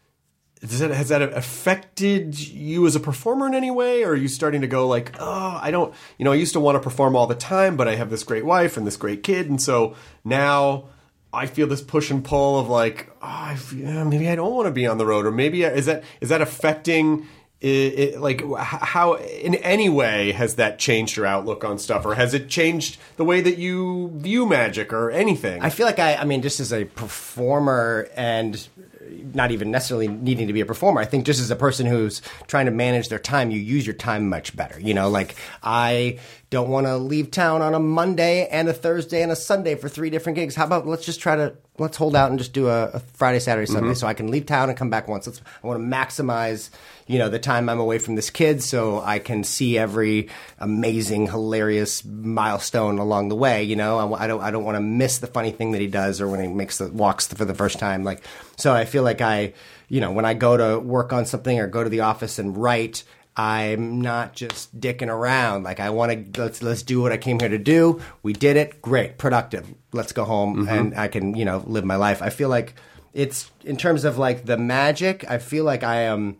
Does that, has that affected you as a performer in any way? Or are you starting to go like, oh, I don't... You know, I used to want to perform all the time, but I have this great wife and this great kid, and so now... I feel this push and pull of like, oh, I feel, yeah, maybe I don't want to be on the road, or maybe is that is that affecting it, it, like how in any way has that changed your outlook on stuff, or has it changed the way that you view magic or anything? I feel like I, I mean, just as a performer and not even necessarily needing to be a performer, I think just as a person who's trying to manage their time, you use your time much better. You know, like I don't want to leave town on a Monday and a Thursday and a Sunday for three different gigs. How about let's just try to, let's hold out and just do a, a Friday, Saturday, Sunday, Mm-hmm. so I can leave town and come back once. Let's, I want to maximize, you know, the time I'm away from this kid so I can see every amazing, hilarious milestone along the way. You know, I, I don't, I don't want to miss the funny thing that he does or when he makes the walks for the first time. Like, so I feel like I, you know, when I go to work on something or go to the office and write, I'm not just dicking around. Like I want to let's let's do what I came here to do. We did it. Great, productive. Let's go home Mm-hmm. and I can, you know, live my life. I feel like it's in terms of like the magic. I feel like I am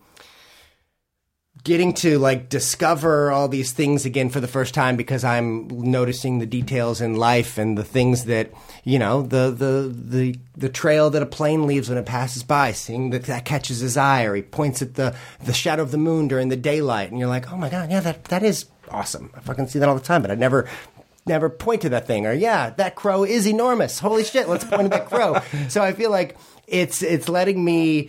getting to like discover all these things again for the first time because I'm noticing the details in life and the things that, you know, the the the the trail that a plane leaves when it passes by, seeing that that catches his eye, or he points at the the shadow of the moon during the daylight, and you're like, oh my god, yeah, that that is awesome. I fucking see that all the time, but I never never point to that thing. Or yeah, that crow is enormous. Holy shit, let's point at that crow. So I feel like it's it's letting me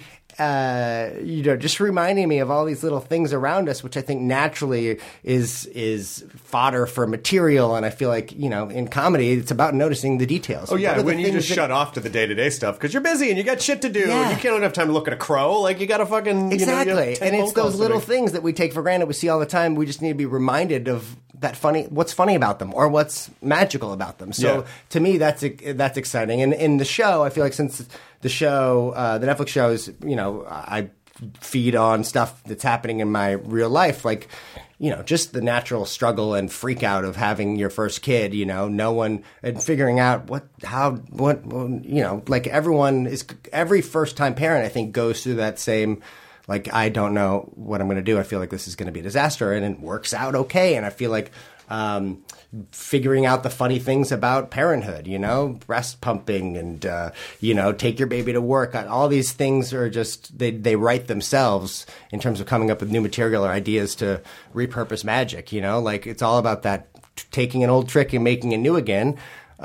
uh, you know, just reminding me of all these little things around us, which I think naturally is is fodder for material. And I feel like, you know, in comedy, it's about noticing the details. Oh, yeah, when you just that, shut off to the day-to-day stuff because you're busy and you got shit to do. Yeah. And you can't have time to look at a crow. Like, you got to fucking, exactly. You know, you have ten and it's phone calls those to little make. things that we take for granted, we see all the time. We just need to be reminded of that funny, what's funny about them or what's magical about them. So Yeah. to me, that's that's exciting. And in the show, I feel like since the show, uh, the Netflix show is, you know, I feed on stuff that's happening in my real life, like, you know, just the natural struggle and freak out of having your first kid, you know, no one, and figuring out what, how, what, you know, like everyone is, every first time parent, I think, goes through that same, like, I don't know what I'm going to do. I feel like this is going to be a disaster, and it works out okay. And I feel like, um, figuring out the funny things about parenthood, you know, breast pumping and, uh, you know, take your baby to work. All these things are just, they, they write themselves in terms of coming up with new material or ideas to repurpose magic, you know, like it's all about that t- taking an old trick and making it new again.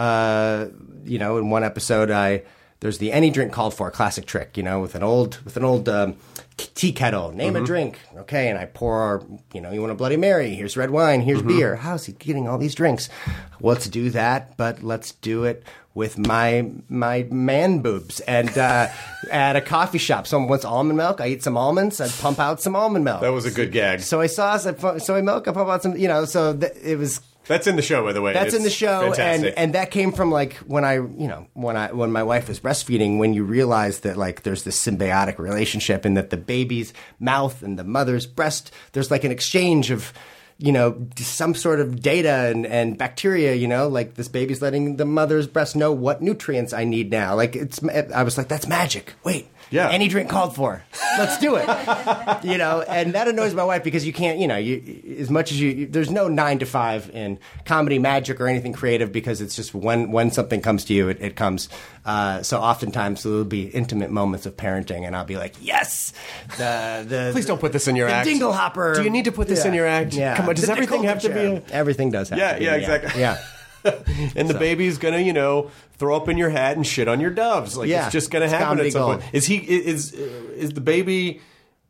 Uh, you know, in one episode, I, there's the any drink called for, classic trick, you know, with an old, with an old, um, tea kettle, name Mm-hmm. a drink. Okay. And I pour, you know, you want a Bloody Mary, here's red wine, here's Mm-hmm. beer. How's he getting all these drinks? Let's do that, but let's do it with my, my man boobs. And, uh, at a coffee shop, someone wants almond milk. I eat some almonds. I pump out some almond milk. That was a good gag. Soy sauce, I pump, soy milk, I pump out some, you know, so th- it was, That's in the show, by the way. that's It's in the show, and, fantastic. and that came from like when I, you know, when I when my wife was breastfeeding. When you realize that like there's this symbiotic relationship, and that the baby's mouth and the mother's breast, there's like an exchange of, you know, some sort of data and, and bacteria. You know, like this baby's letting the mother's breast know what nutrients I need now. Like it's, I was like, that's magic. Wait. Yeah. Any drink called for. Let's do it. You know, and that annoys my wife because you can't, you know, you as much as you, you there's no nine to five in comedy, magic, or anything creative, because it's just when when something comes to you, it, it comes. Uh, so oftentimes there'll be intimate moments of parenting, and I'll be like, yes, the the Please don't put this in your the act. dingle hopper. Do you need to put this Yeah. in your act? Yeah. Come on, does The everything have to be Dakota chair. Everything does have Yeah, to be. yeah, exactly. Yeah. And the baby's gonna, you know, throw up in your hat and shit on your doves. Like Yeah. it's just gonna It's happen comedy at some gold. point. Is he? Is is the baby?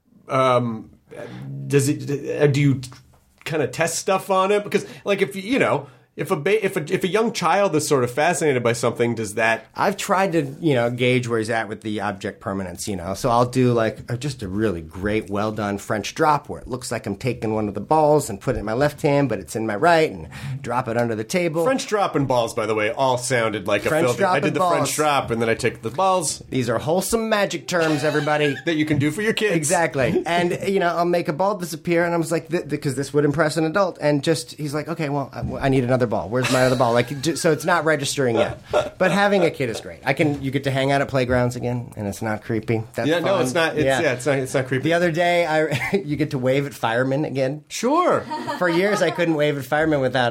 Um, does it? Do you kind of test stuff on it? Because, like, if you, you know. If a, ba- if a if a young child is sort of fascinated by something, does that? I've tried to, you know, gauge where he's at with the object permanence, you know. So I'll do like a, just a really great, well done French drop where it looks like I'm taking one of the balls and put it in my left hand, but it's in my right, and drop it under the table. French drop and balls, by the way, all sounded like French a filthy. drop I did and the balls. French drop, and then I take the balls. These are wholesome magic terms, everybody. That you can do for your kids. Exactly. And, you know, I'll make a ball disappear, and I was like, th- because this would impress an adult. And just, he's like, okay, well, I, I need another ball. Where's my other ball? Like, j- so it's not registering yet. But having a kid is great. I can, you get to hang out at playgrounds again, and it's not creepy. That's Yeah, no, fun. it's not. It's, yeah. it's not. It's not creepy. The other day, I you get to wave at firemen again. Sure. For years, I couldn't wave at firemen without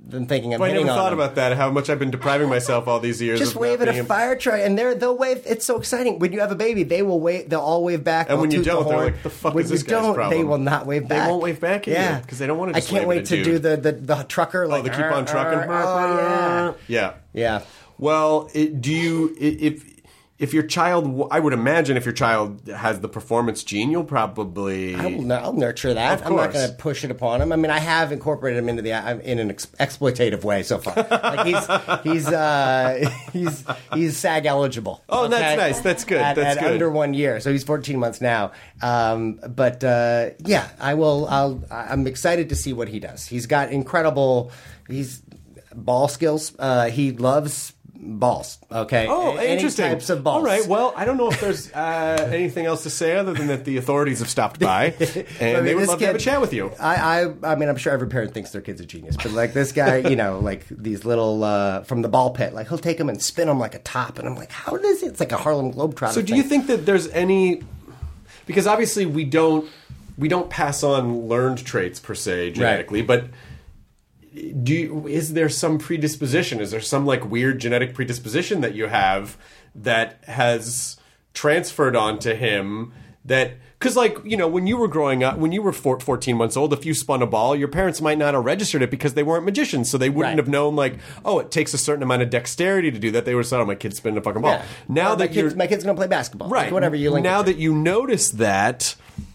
them thinking I'm But I hitting never on thought them. about that, how much I've been depriving myself all these years. Just of wave not at being a fire truck, and they're, they'll wave. It's so exciting. When you have a baby, they will wave. They'll all wave back. And they'll when you toot the don't, they're horn. like, the fuck when is this you guy's don't, problem? They will not wave back. They won't wave back either, Yeah, because they don't want to I just can't wave wait at to a do dude. the, the, the trucker. Like, Oh, they keep on trucking? Oh, yeah. Yeah. Yeah. Well, it, do you, i- if if your child, I would imagine if your child has the performance gene, you'll probably... I will, I'll nurture that. Of I'm not course. going to push it upon him. I mean, I have incorporated him into the in an ex- exploitative way so far. Like he's he's uh, he's he's SAG eligible. Oh, that's okay? nice. That's good. At, That's at good. under one year, so he's fourteen months now. Um, but uh, yeah, I will. I'll. I'm excited to see what he does. He's got incredible. He's ball skills. Uh, he loves balls. Okay. Oh, Any interesting. types of balls. All right. Well, I don't know if there's uh, anything else to say other than that the authorities have stopped by and I mean, they would this love to have a kid- chat with you. I, I, I mean, I'm sure every parent thinks their kid's a genius, but like this guy, you know, like these little uh, from the ball pit, like he'll take them and spin them like a top, and I'm like, how does it? It's like a Harlem Globetrotter. So, do thing. you think that there's any? Because obviously we don't we don't pass on learned traits per se genetically, but do you, is there some predisposition? Is there some like weird genetic predisposition that you have that has transferred onto him? That because like you know when you were growing up, when you were four, fourteen months old, if you spun a ball, your parents might not have registered it because they weren't magicians, so they wouldn't Right. have known like oh it takes a certain amount of dexterity to do that. They would have said oh my kid's spinning a fucking ball. Yeah. Now Or that my you're kid's, my kid's gonna play basketball, right, Like, whatever you link. now it to. that you notice that.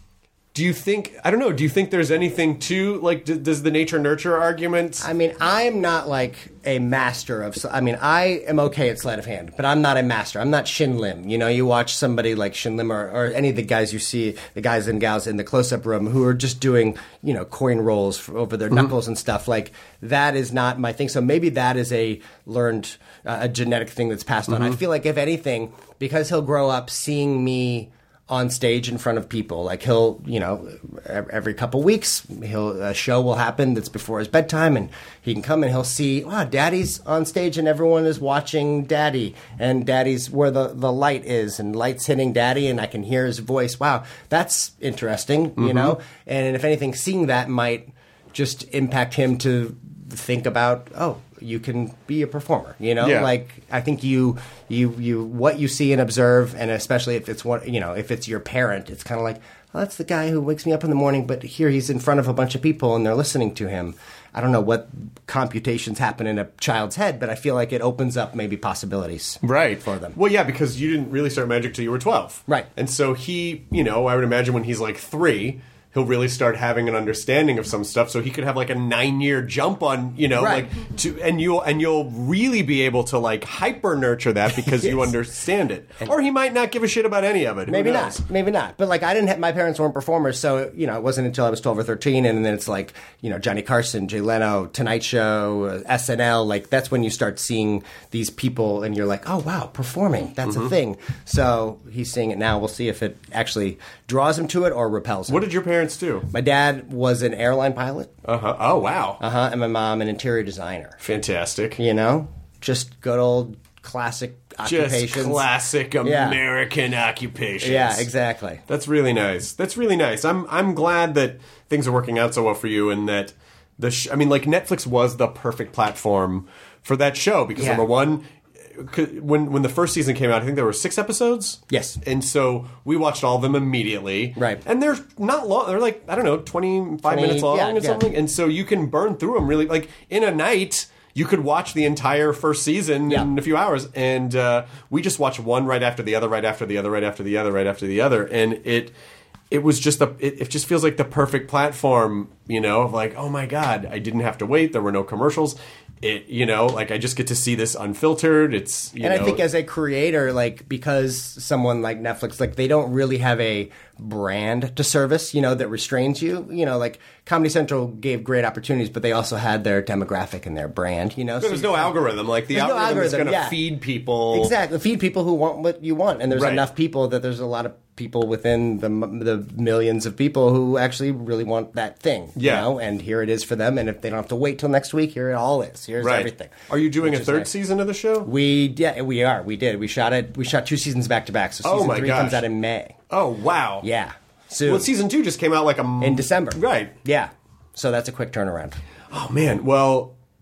Do you think, I don't know, do you think there's anything to, like, d- does the nature-nurture argument... I mean, I'm not like a master of. I mean, I am okay at sleight of hand, but I'm not a master. I'm not Shin Lim. You know, you watch somebody like Shin Lim or, or any of the guys you see, the guys and gals in the close-up room who are just doing, you know, coin rolls for, over their knuckles and stuff. Like that is not my thing. So maybe that is a learned, uh, a genetic thing that's passed on. I feel like if anything, because he'll grow up seeing me on stage in front of people. Like he'll, you know, every couple weeks, he'll a show will happen that's before his bedtime, and he can come and he'll see, wow, Daddy's on stage and everyone is watching Daddy, and Daddy's where the, the light is, and light's hitting Daddy, and I can hear his voice. Wow, that's interesting, you know? And if anything, seeing that might just impact him to think about, oh, you can be a performer, you know? Yeah. Like, I think you, you, you, what you see and observe, and especially if it's one, you know, if it's your parent, it's kind of like, well, that's the guy who wakes me up in the morning, but here he's in front of a bunch of people and they're listening to him. I don't know what computations happen in a child's head, but I feel like it opens up maybe possibilities right. for them. Well, yeah, because you didn't really start magic till you were twelve. Right. And so he, you know, I would imagine when he's like three... he'll really start having an understanding of some stuff, so he could have like a nine-year jump on, you know, Right. like to, and you'll and you'll really be able to like hyper nurture that because you Yes. understand it. Or he might not give a shit about any of it. Who Maybe knows? not. Maybe not. But like, I didn't have, my parents weren't performers, so, you know, it wasn't until I was twelve or thirteen, and then it's like, you know, Johnny Carson, Jay Leno, Tonight Show, uh, S N L, like, that's when you start seeing these people, and you're like, oh, wow, performing, that's Mhm. a thing. So he's seeing it now. We'll see if it actually draws him to it or repels him. What did your parents do? My dad was an airline pilot. Uh-huh. Oh, wow. Uh-huh. And my mom, an interior designer. Fantastic. You know? Just good old classic occupations. Just classic Yeah. American occupations. Yeah, exactly. That's really nice. That's really nice. I'm I'm glad that things are working out so well for you, and that the sh- I mean, like Netflix was the perfect platform for that show because Yeah. number one, c- when when the first season came out, I think there were six episodes. Yes, and so we watched all of them immediately. Right, and they're not long. They're like I don't know, twenty-five twenty minutes long yeah, or yeah. something, and so you can burn through them really like in a night. You could watch the entire first season Yeah. in a few hours, and uh, we just watched one right after the other, right after the other, right after the other, right after the other, and it it was just the it, it just feels like the perfect platform, you know, of like, oh my god, I didn't have to wait, there were no commercials, it you know, like I just get to see this unfiltered. It's you and know, I think as a creator, like because someone like Netflix, like they don't really have a brand to service, you know, that restrains you. You know, like Comedy Central gave great opportunities, but they also had their demographic and their brand. You know, there's so no algorithm. Like the There's no algorithm, is algorithm, going to yeah. feed people exactly feed people who want what you want, and there's Right. enough people that there's a lot of people within the the millions of people who actually really want that thing. Yeah. You know? And here it is for them. And if they don't have to wait till next week, here it all is. Here's Right. everything. Are you doing Which a is third nice. season of the show? We yeah we are we did we shot it we shot two seasons back to back. So Oh season my three gosh. comes out in May. Oh wow! Yeah. Soon. Well, season two just came out like a m- in December. Right. Yeah. So that's a quick turnaround. Oh man. Well,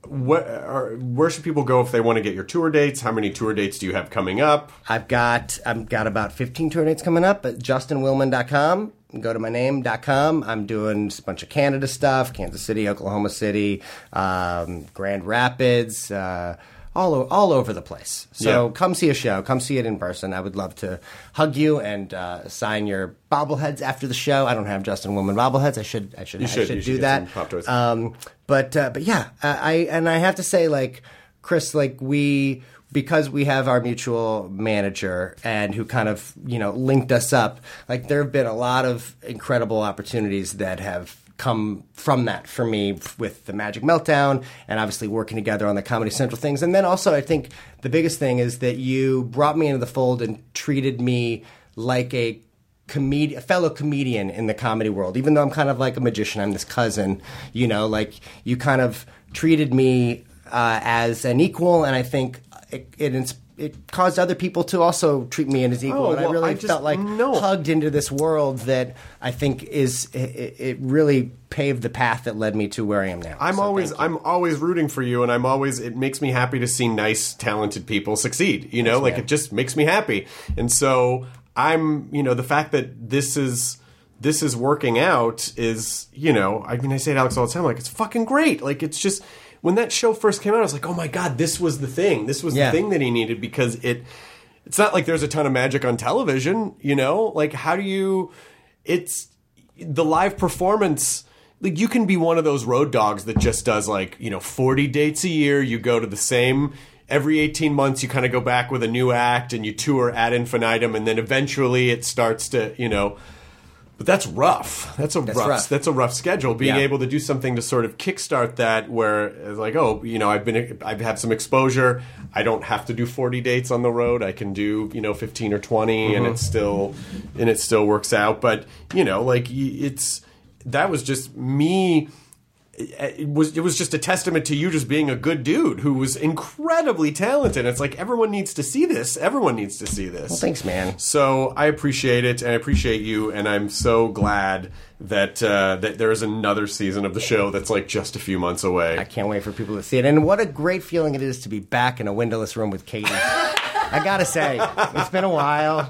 what are, where should people go if they want to get your tour dates? How many tour dates do you have coming up? I've got I've got about fifteen tour dates coming up at justin willman dot com. Go to my name dot com. I'm doing a bunch of Canada stuff, Kansas City, Oklahoma City, um, Grand Rapids, uh, all, o- all over the place. So Yeah. come see a show. Come see it in person. I would love to hug you and uh, sign your bobbleheads after the show. I don't have Justin Willman bobbleheads. I should I should, You I should. should You do should get that. some Pop Toys. Um, but uh, but yeah, I, I and I have to say, like, Chris, like we. Because we have our mutual manager and who kind of, you know, linked us up, like there have been a lot of incredible opportunities that have come from that for me with the Magic Meltdown and obviously working together on the Comedy Central things. And then also I think the biggest thing is that you brought me into the fold and treated me like a comedian, a fellow comedian in the comedy world. Even though I'm kind of like a magician, I'm this cousin, you know, like you kind of treated me uh, as an equal, and I think It, it it caused other people to also treat me as equal, Oh, and I well, really I just- felt like no. hugged into this world that I think is it, it really paved the path that led me to where I am now. I'm So always thank you. I'm always rooting for you, and I'm always it makes me happy to see nice, talented people succeed. You know, Yes, like man. it just makes me happy. And so I'm, you know, the fact that this is this is working out is, you know, I mean, I say to Alex all the time, like it's fucking great. Like it's just. When that show first came out, I was like, oh my God, this was the thing. This was Yeah. the thing that he needed because it it's not like there's a ton of magic on television, you know? Like how do you it's the live performance, like you can be one of those road dogs that just does like, you know, forty dates a year, you go to the same every eighteen months you kind of go back with a new act and you tour ad infinitum and then eventually it starts to, you know, but that's rough. That's a That's rough, rough. That's a rough schedule. Being Yeah. able to do something to sort of kickstart that, where it's like, oh, you know, I've been, I've had some exposure. I don't have to do forty dates on the road. I can do, you know, fifteen or twenty, Mm-hmm. and it still, and it still works out. But you know, like y- it's that was just me. It was it was just a testament to you just being a good dude who was incredibly talented. It's like everyone needs to see this. Everyone needs to see this. Well, thanks, man. So I appreciate it, and I appreciate you, and I'm so glad that uh, that there is another season of the show that's like just a few months away. I can't wait for people to see it. And what a great feeling it is to be back in a windowless room with Katie. I gotta say, it's been a while.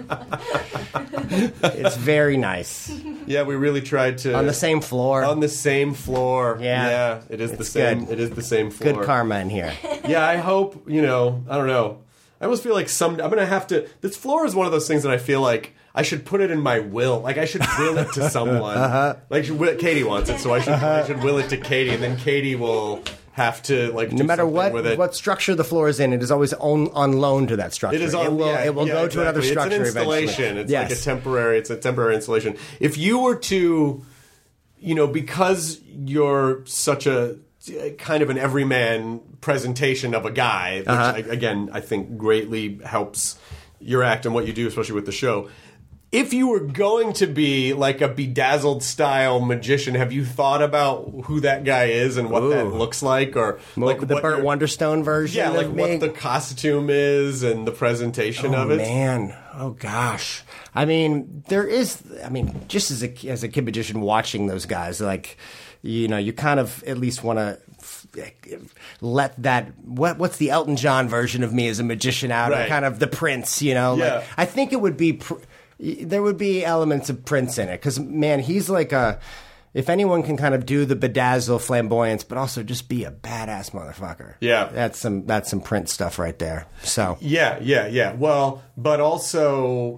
It's very nice. Yeah, we really tried to On the same floor. on the same floor. Yeah. yeah, it is the It's same. good. It is the same floor. Good karma in here. Yeah, I hope, you know, I don't know. I almost feel like some I'm going to have to this floor is one of those things that I feel like I should put it in my will. Like I should will it to someone. Uh-huh. Like should will, Katie wants it, so I should I should will it to Katie, and then Katie will have to like do No matter something what with it. what structure the floor is in, it is always on, on loan to that structure. It is it on, will, yeah, it will yeah, go to another exactly. structure It's an installation. eventually. It's Yes. like a temporary. It's a temporary installation. If you were to, you know, because you're such a kind of an everyman presentation of a guy, which Uh-huh. I, again I think greatly helps your act and what you do, especially with the show. If you were going to be like a bedazzled style magician, have you thought about who that guy is and what that Ooh. looks like, or Like like the what Burt your- Wonderstone version Yeah, like of what me? the costume is and the presentation Oh, of it. man. Oh, gosh. I mean, there is, I mean, just as a, as a kid magician watching those guys, like, you know, you kind of at least want to let that, what what's the Elton John version of me as a magician out, or Right. kind of the Prince, you know? Yeah. Like, I think it would be, pr- there would be elements of Prince in it, because, man, he's like a, if anyone can kind of do the bedazzle flamboyance, but also just be a badass motherfucker. Yeah. That's some, that's some Prince stuff right there. So. Yeah, yeah, yeah. Well, but also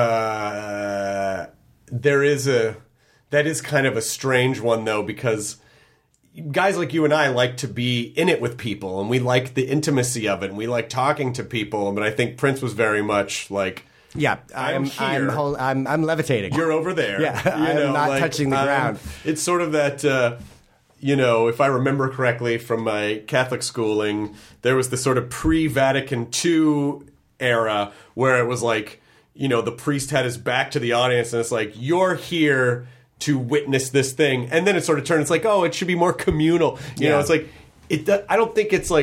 uh, there is a that is kind of a strange one though, because guys like you and I like to be in it with people, and we like the intimacy of it, and we like talking to people. But I think Prince was very much like, Yeah, I'm I'm here. I'm, hol- I'm I'm levitating. you're over there. Yeah, You I'm know, not like, touching the um, ground. It's sort of that, uh, you know, if I remember correctly from my Catholic schooling, there was this sort of pre-Vatican two era where it was like, you know, the priest had his back to the audience, and it's like, you're here to witness this thing. And then it sort of turned, it's like, oh, it should be more communal. You Yeah. know, it's like, it. I don't think it's like,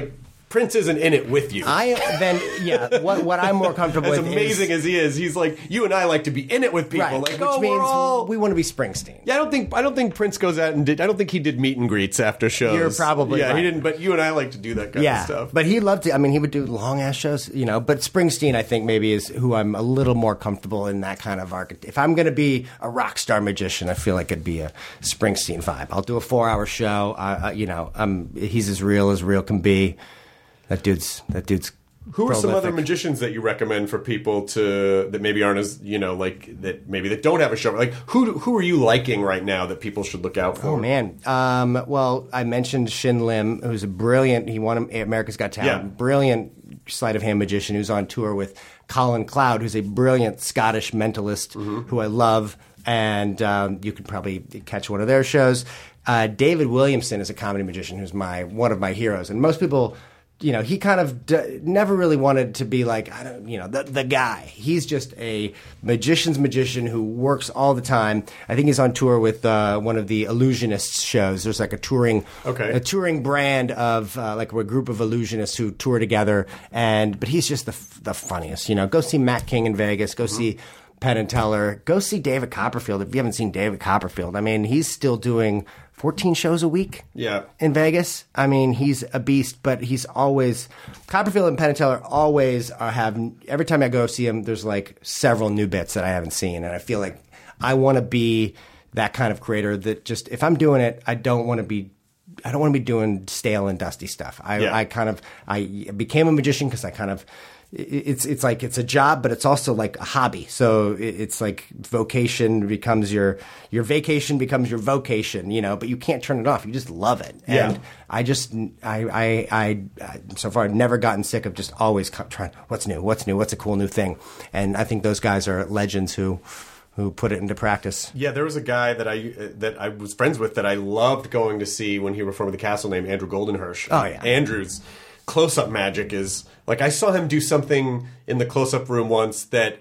Prince isn't in it with you. I then yeah. What what I'm more comfortable as with amazing is, as he is, he's like you and I like to be in it with people. Right, like which oh, means we're all... we want to be Springsteen. Yeah, I don't think I don't think Prince goes out and did. I don't think he did meet and greets after shows. You're probably yeah. right. He didn't, but you and I like to do that kind yeah, of stuff. But he loved to. I mean, he would do long ass shows, you know. But Springsteen, I think maybe is who I'm a little more comfortable in that kind of arc. If I'm going to be a rock star magician, I feel like it'd be a Springsteen vibe. I'll do a four hour show. Uh, uh, you know, um, he's as real as real can be. That dude's that dude's. Who are prolific. some other magicians that you recommend for people to that maybe aren't as you know like that maybe that don't have a show? Like who who are you liking right now that people should look out for? Oh man, um, well I mentioned Shin Lim, who's a brilliant. He won America's Got Talent. Yeah. Brilliant sleight of hand magician who's on tour with Colin Cloud, who's a brilliant Scottish mentalist mm-hmm. who I love, and um, you could probably catch one of their shows. Uh, David Williamson is a comedy magician who's my one of my heroes, and most people. You know, he kind of d- never really wanted to be like, I don't, you know, the the guy. He's just a magician's magician who works all the time. I think he's on tour with uh, one of the Illusionists shows. There's like a touring, okay. a touring brand of uh, like a group of illusionists who tour together. And but he's just the the funniest. You know, go see Matt King in Vegas. Go mm-hmm. see Penn and Teller. Go see David Copperfield. If you haven't seen David Copperfield, I mean, he's still doing fourteen shows a week yeah. in Vegas. I mean, he's a beast, but he's always Copperfield and Penn and Teller always are have every time I go see him, there's like several new bits that I haven't seen, and I feel like I want to be that kind of creator that just if I'm doing it, I don't want to be. I don't want to be doing stale and dusty stuff. I, yeah. I kind of I became a magician because I kind of. It's it's like it's a job, but it's also like a hobby. So it's like vocation becomes your your vacation becomes your vocation, you know. But you can't turn it off. You just love it. Yeah. And I just I I, I, I so far I've never gotten sick of just always trying what's new, what's new, what's a cool new thing. And I think those guys are legends who. Who put it into practice? Yeah, there was a guy that I uh, that I was friends with that I loved going to see when he reformed the castle named Andrew Goldenhirsch. Oh yeah, Andrew's close-up magic is like I saw him do something in the close-up room once that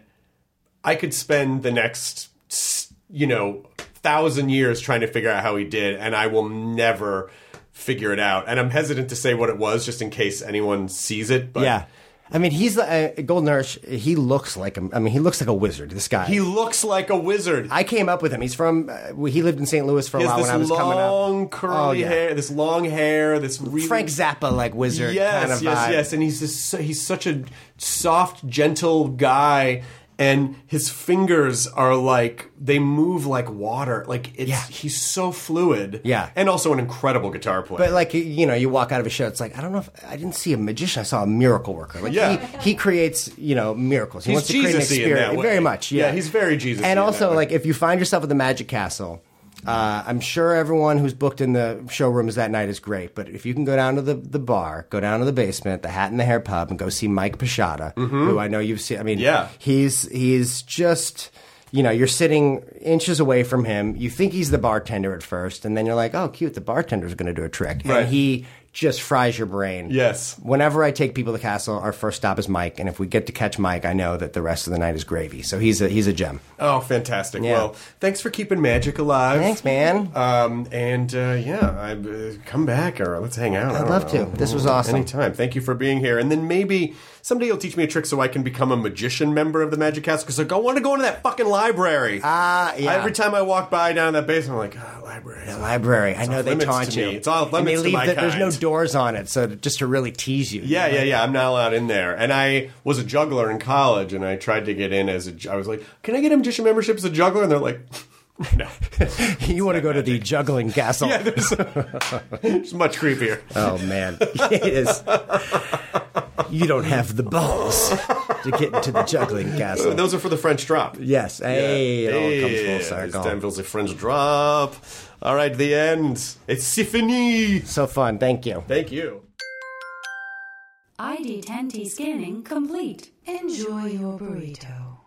I could spend the next you know thousand years trying to figure out how he did, and I will never figure it out. And I'm hesitant to say what it was just in case anyone sees it. But yeah. I mean, he's uh, Goldenhirsch. He looks like a, I mean, he looks like a wizard. This guy. He looks like a wizard. I came up with him. He's from. Uh, he lived in Saint Louis for a he while has when I was this coming up. long curly oh, yeah. hair. This long hair. This really... Frank Zappa like wizard. Yes, kind of yes, vibe. yes. And he's this, he's such a soft, gentle guy. And his fingers are like, they move like water. Like, it's, yeah. he's so fluid. Yeah. And also an incredible guitar player. But, like, you know, you walk out of a show, it's like, I don't know if, I didn't see a magician, I saw a miracle worker. Like, yeah. he, he creates, you know, miracles. He he's wants to create an Jesus-y in experience. that way. Very much, yeah. Yeah, he's very Jesus-y And in also, that way. like, if you find yourself at the Magic Castle, Uh, I'm sure everyone who's booked in the showrooms that night is great, but if you can go down to the, the bar, go down to the basement, the Hat and the Hair pub, and go see Mike Pashada, mm-hmm. who I know you've seen. I mean, yeah. he's he's just, you know, you're sitting inches away from him. You think he's the bartender at first, and then you're like, oh, cute, the bartender's going to do a trick. Right. And he just fries your brain. Yes. Whenever I take people to the castle, our first stop is Mike, and if we get to catch Mike, I know that the rest of the night is gravy. So he's a he's a gem. Oh, fantastic! Yeah. Well, thanks for keeping magic alive. Thanks, man. Um, and uh, yeah, I, uh, come back or let's hang out. I'd I love know. to. This was awesome. Anytime. Thank you for being here. And then maybe someday you'll teach me a trick so I can become a magician member of the Magic Castle because I want to go into that fucking library. Ah, uh, yeah. Every time I walk by down in that basement, I'm like, oh, library. The library. I know they taunt to you. Me. It's all limits and they leave to my the, kind. There's no doors on it, so just to really tease you. Yeah, yeah, yeah. I'm not allowed in there. And I was a juggler in college, and I tried to get in as a. I was like, can I get a magician membership as a juggler? And they're like, no. You want to go to the juggling castle? Yeah, there's, it's much creepier. Oh man, it is. You don't have the balls to get into the juggling castle. Those are for the French drop. Yes. Hey, yeah. it all hey, comes full circle. It's time for the French drop. All right, the end. It's fini. So fun. Thank you. Thank you. I D ten T scanning complete. Enjoy your burrito.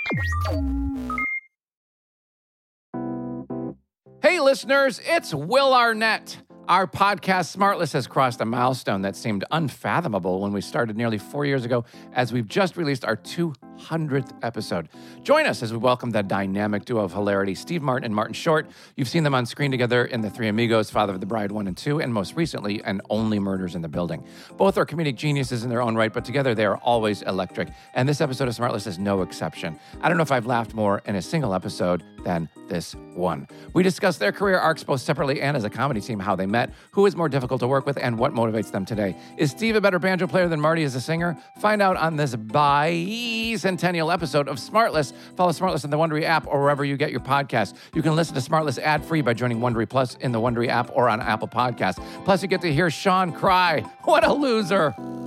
Hey, listeners, it's Will Arnett. Our podcast, Smartless, has crossed a milestone that seemed unfathomable when we started nearly four years ago, as we've just released our two hundredth episode. Join us as we welcome the dynamic duo of hilarity, Steve Martin and Martin Short. You've seen them on screen together in The Three Amigos, Father of the Bride one and two, and most recently, and Only Murders in the Building. Both are comedic geniuses in their own right, but together they are always electric. And this episode of Smartless is no exception. I don't know if I've laughed more in a single episode than this one. We discuss their career arcs both separately and as a comedy team, how they met, who is more difficult to work with, and what motivates them today. Is Steve a better banjo player than Marty as a singer? Find out on this bicentennial episode of Smartless. Follow Smartless in the Wondery app or wherever you get your podcasts. You can listen to Smartless ad-free by joining Wondery Plus in the Wondery app or on Apple Podcasts. Plus, you get to hear Sean cry. What a loser.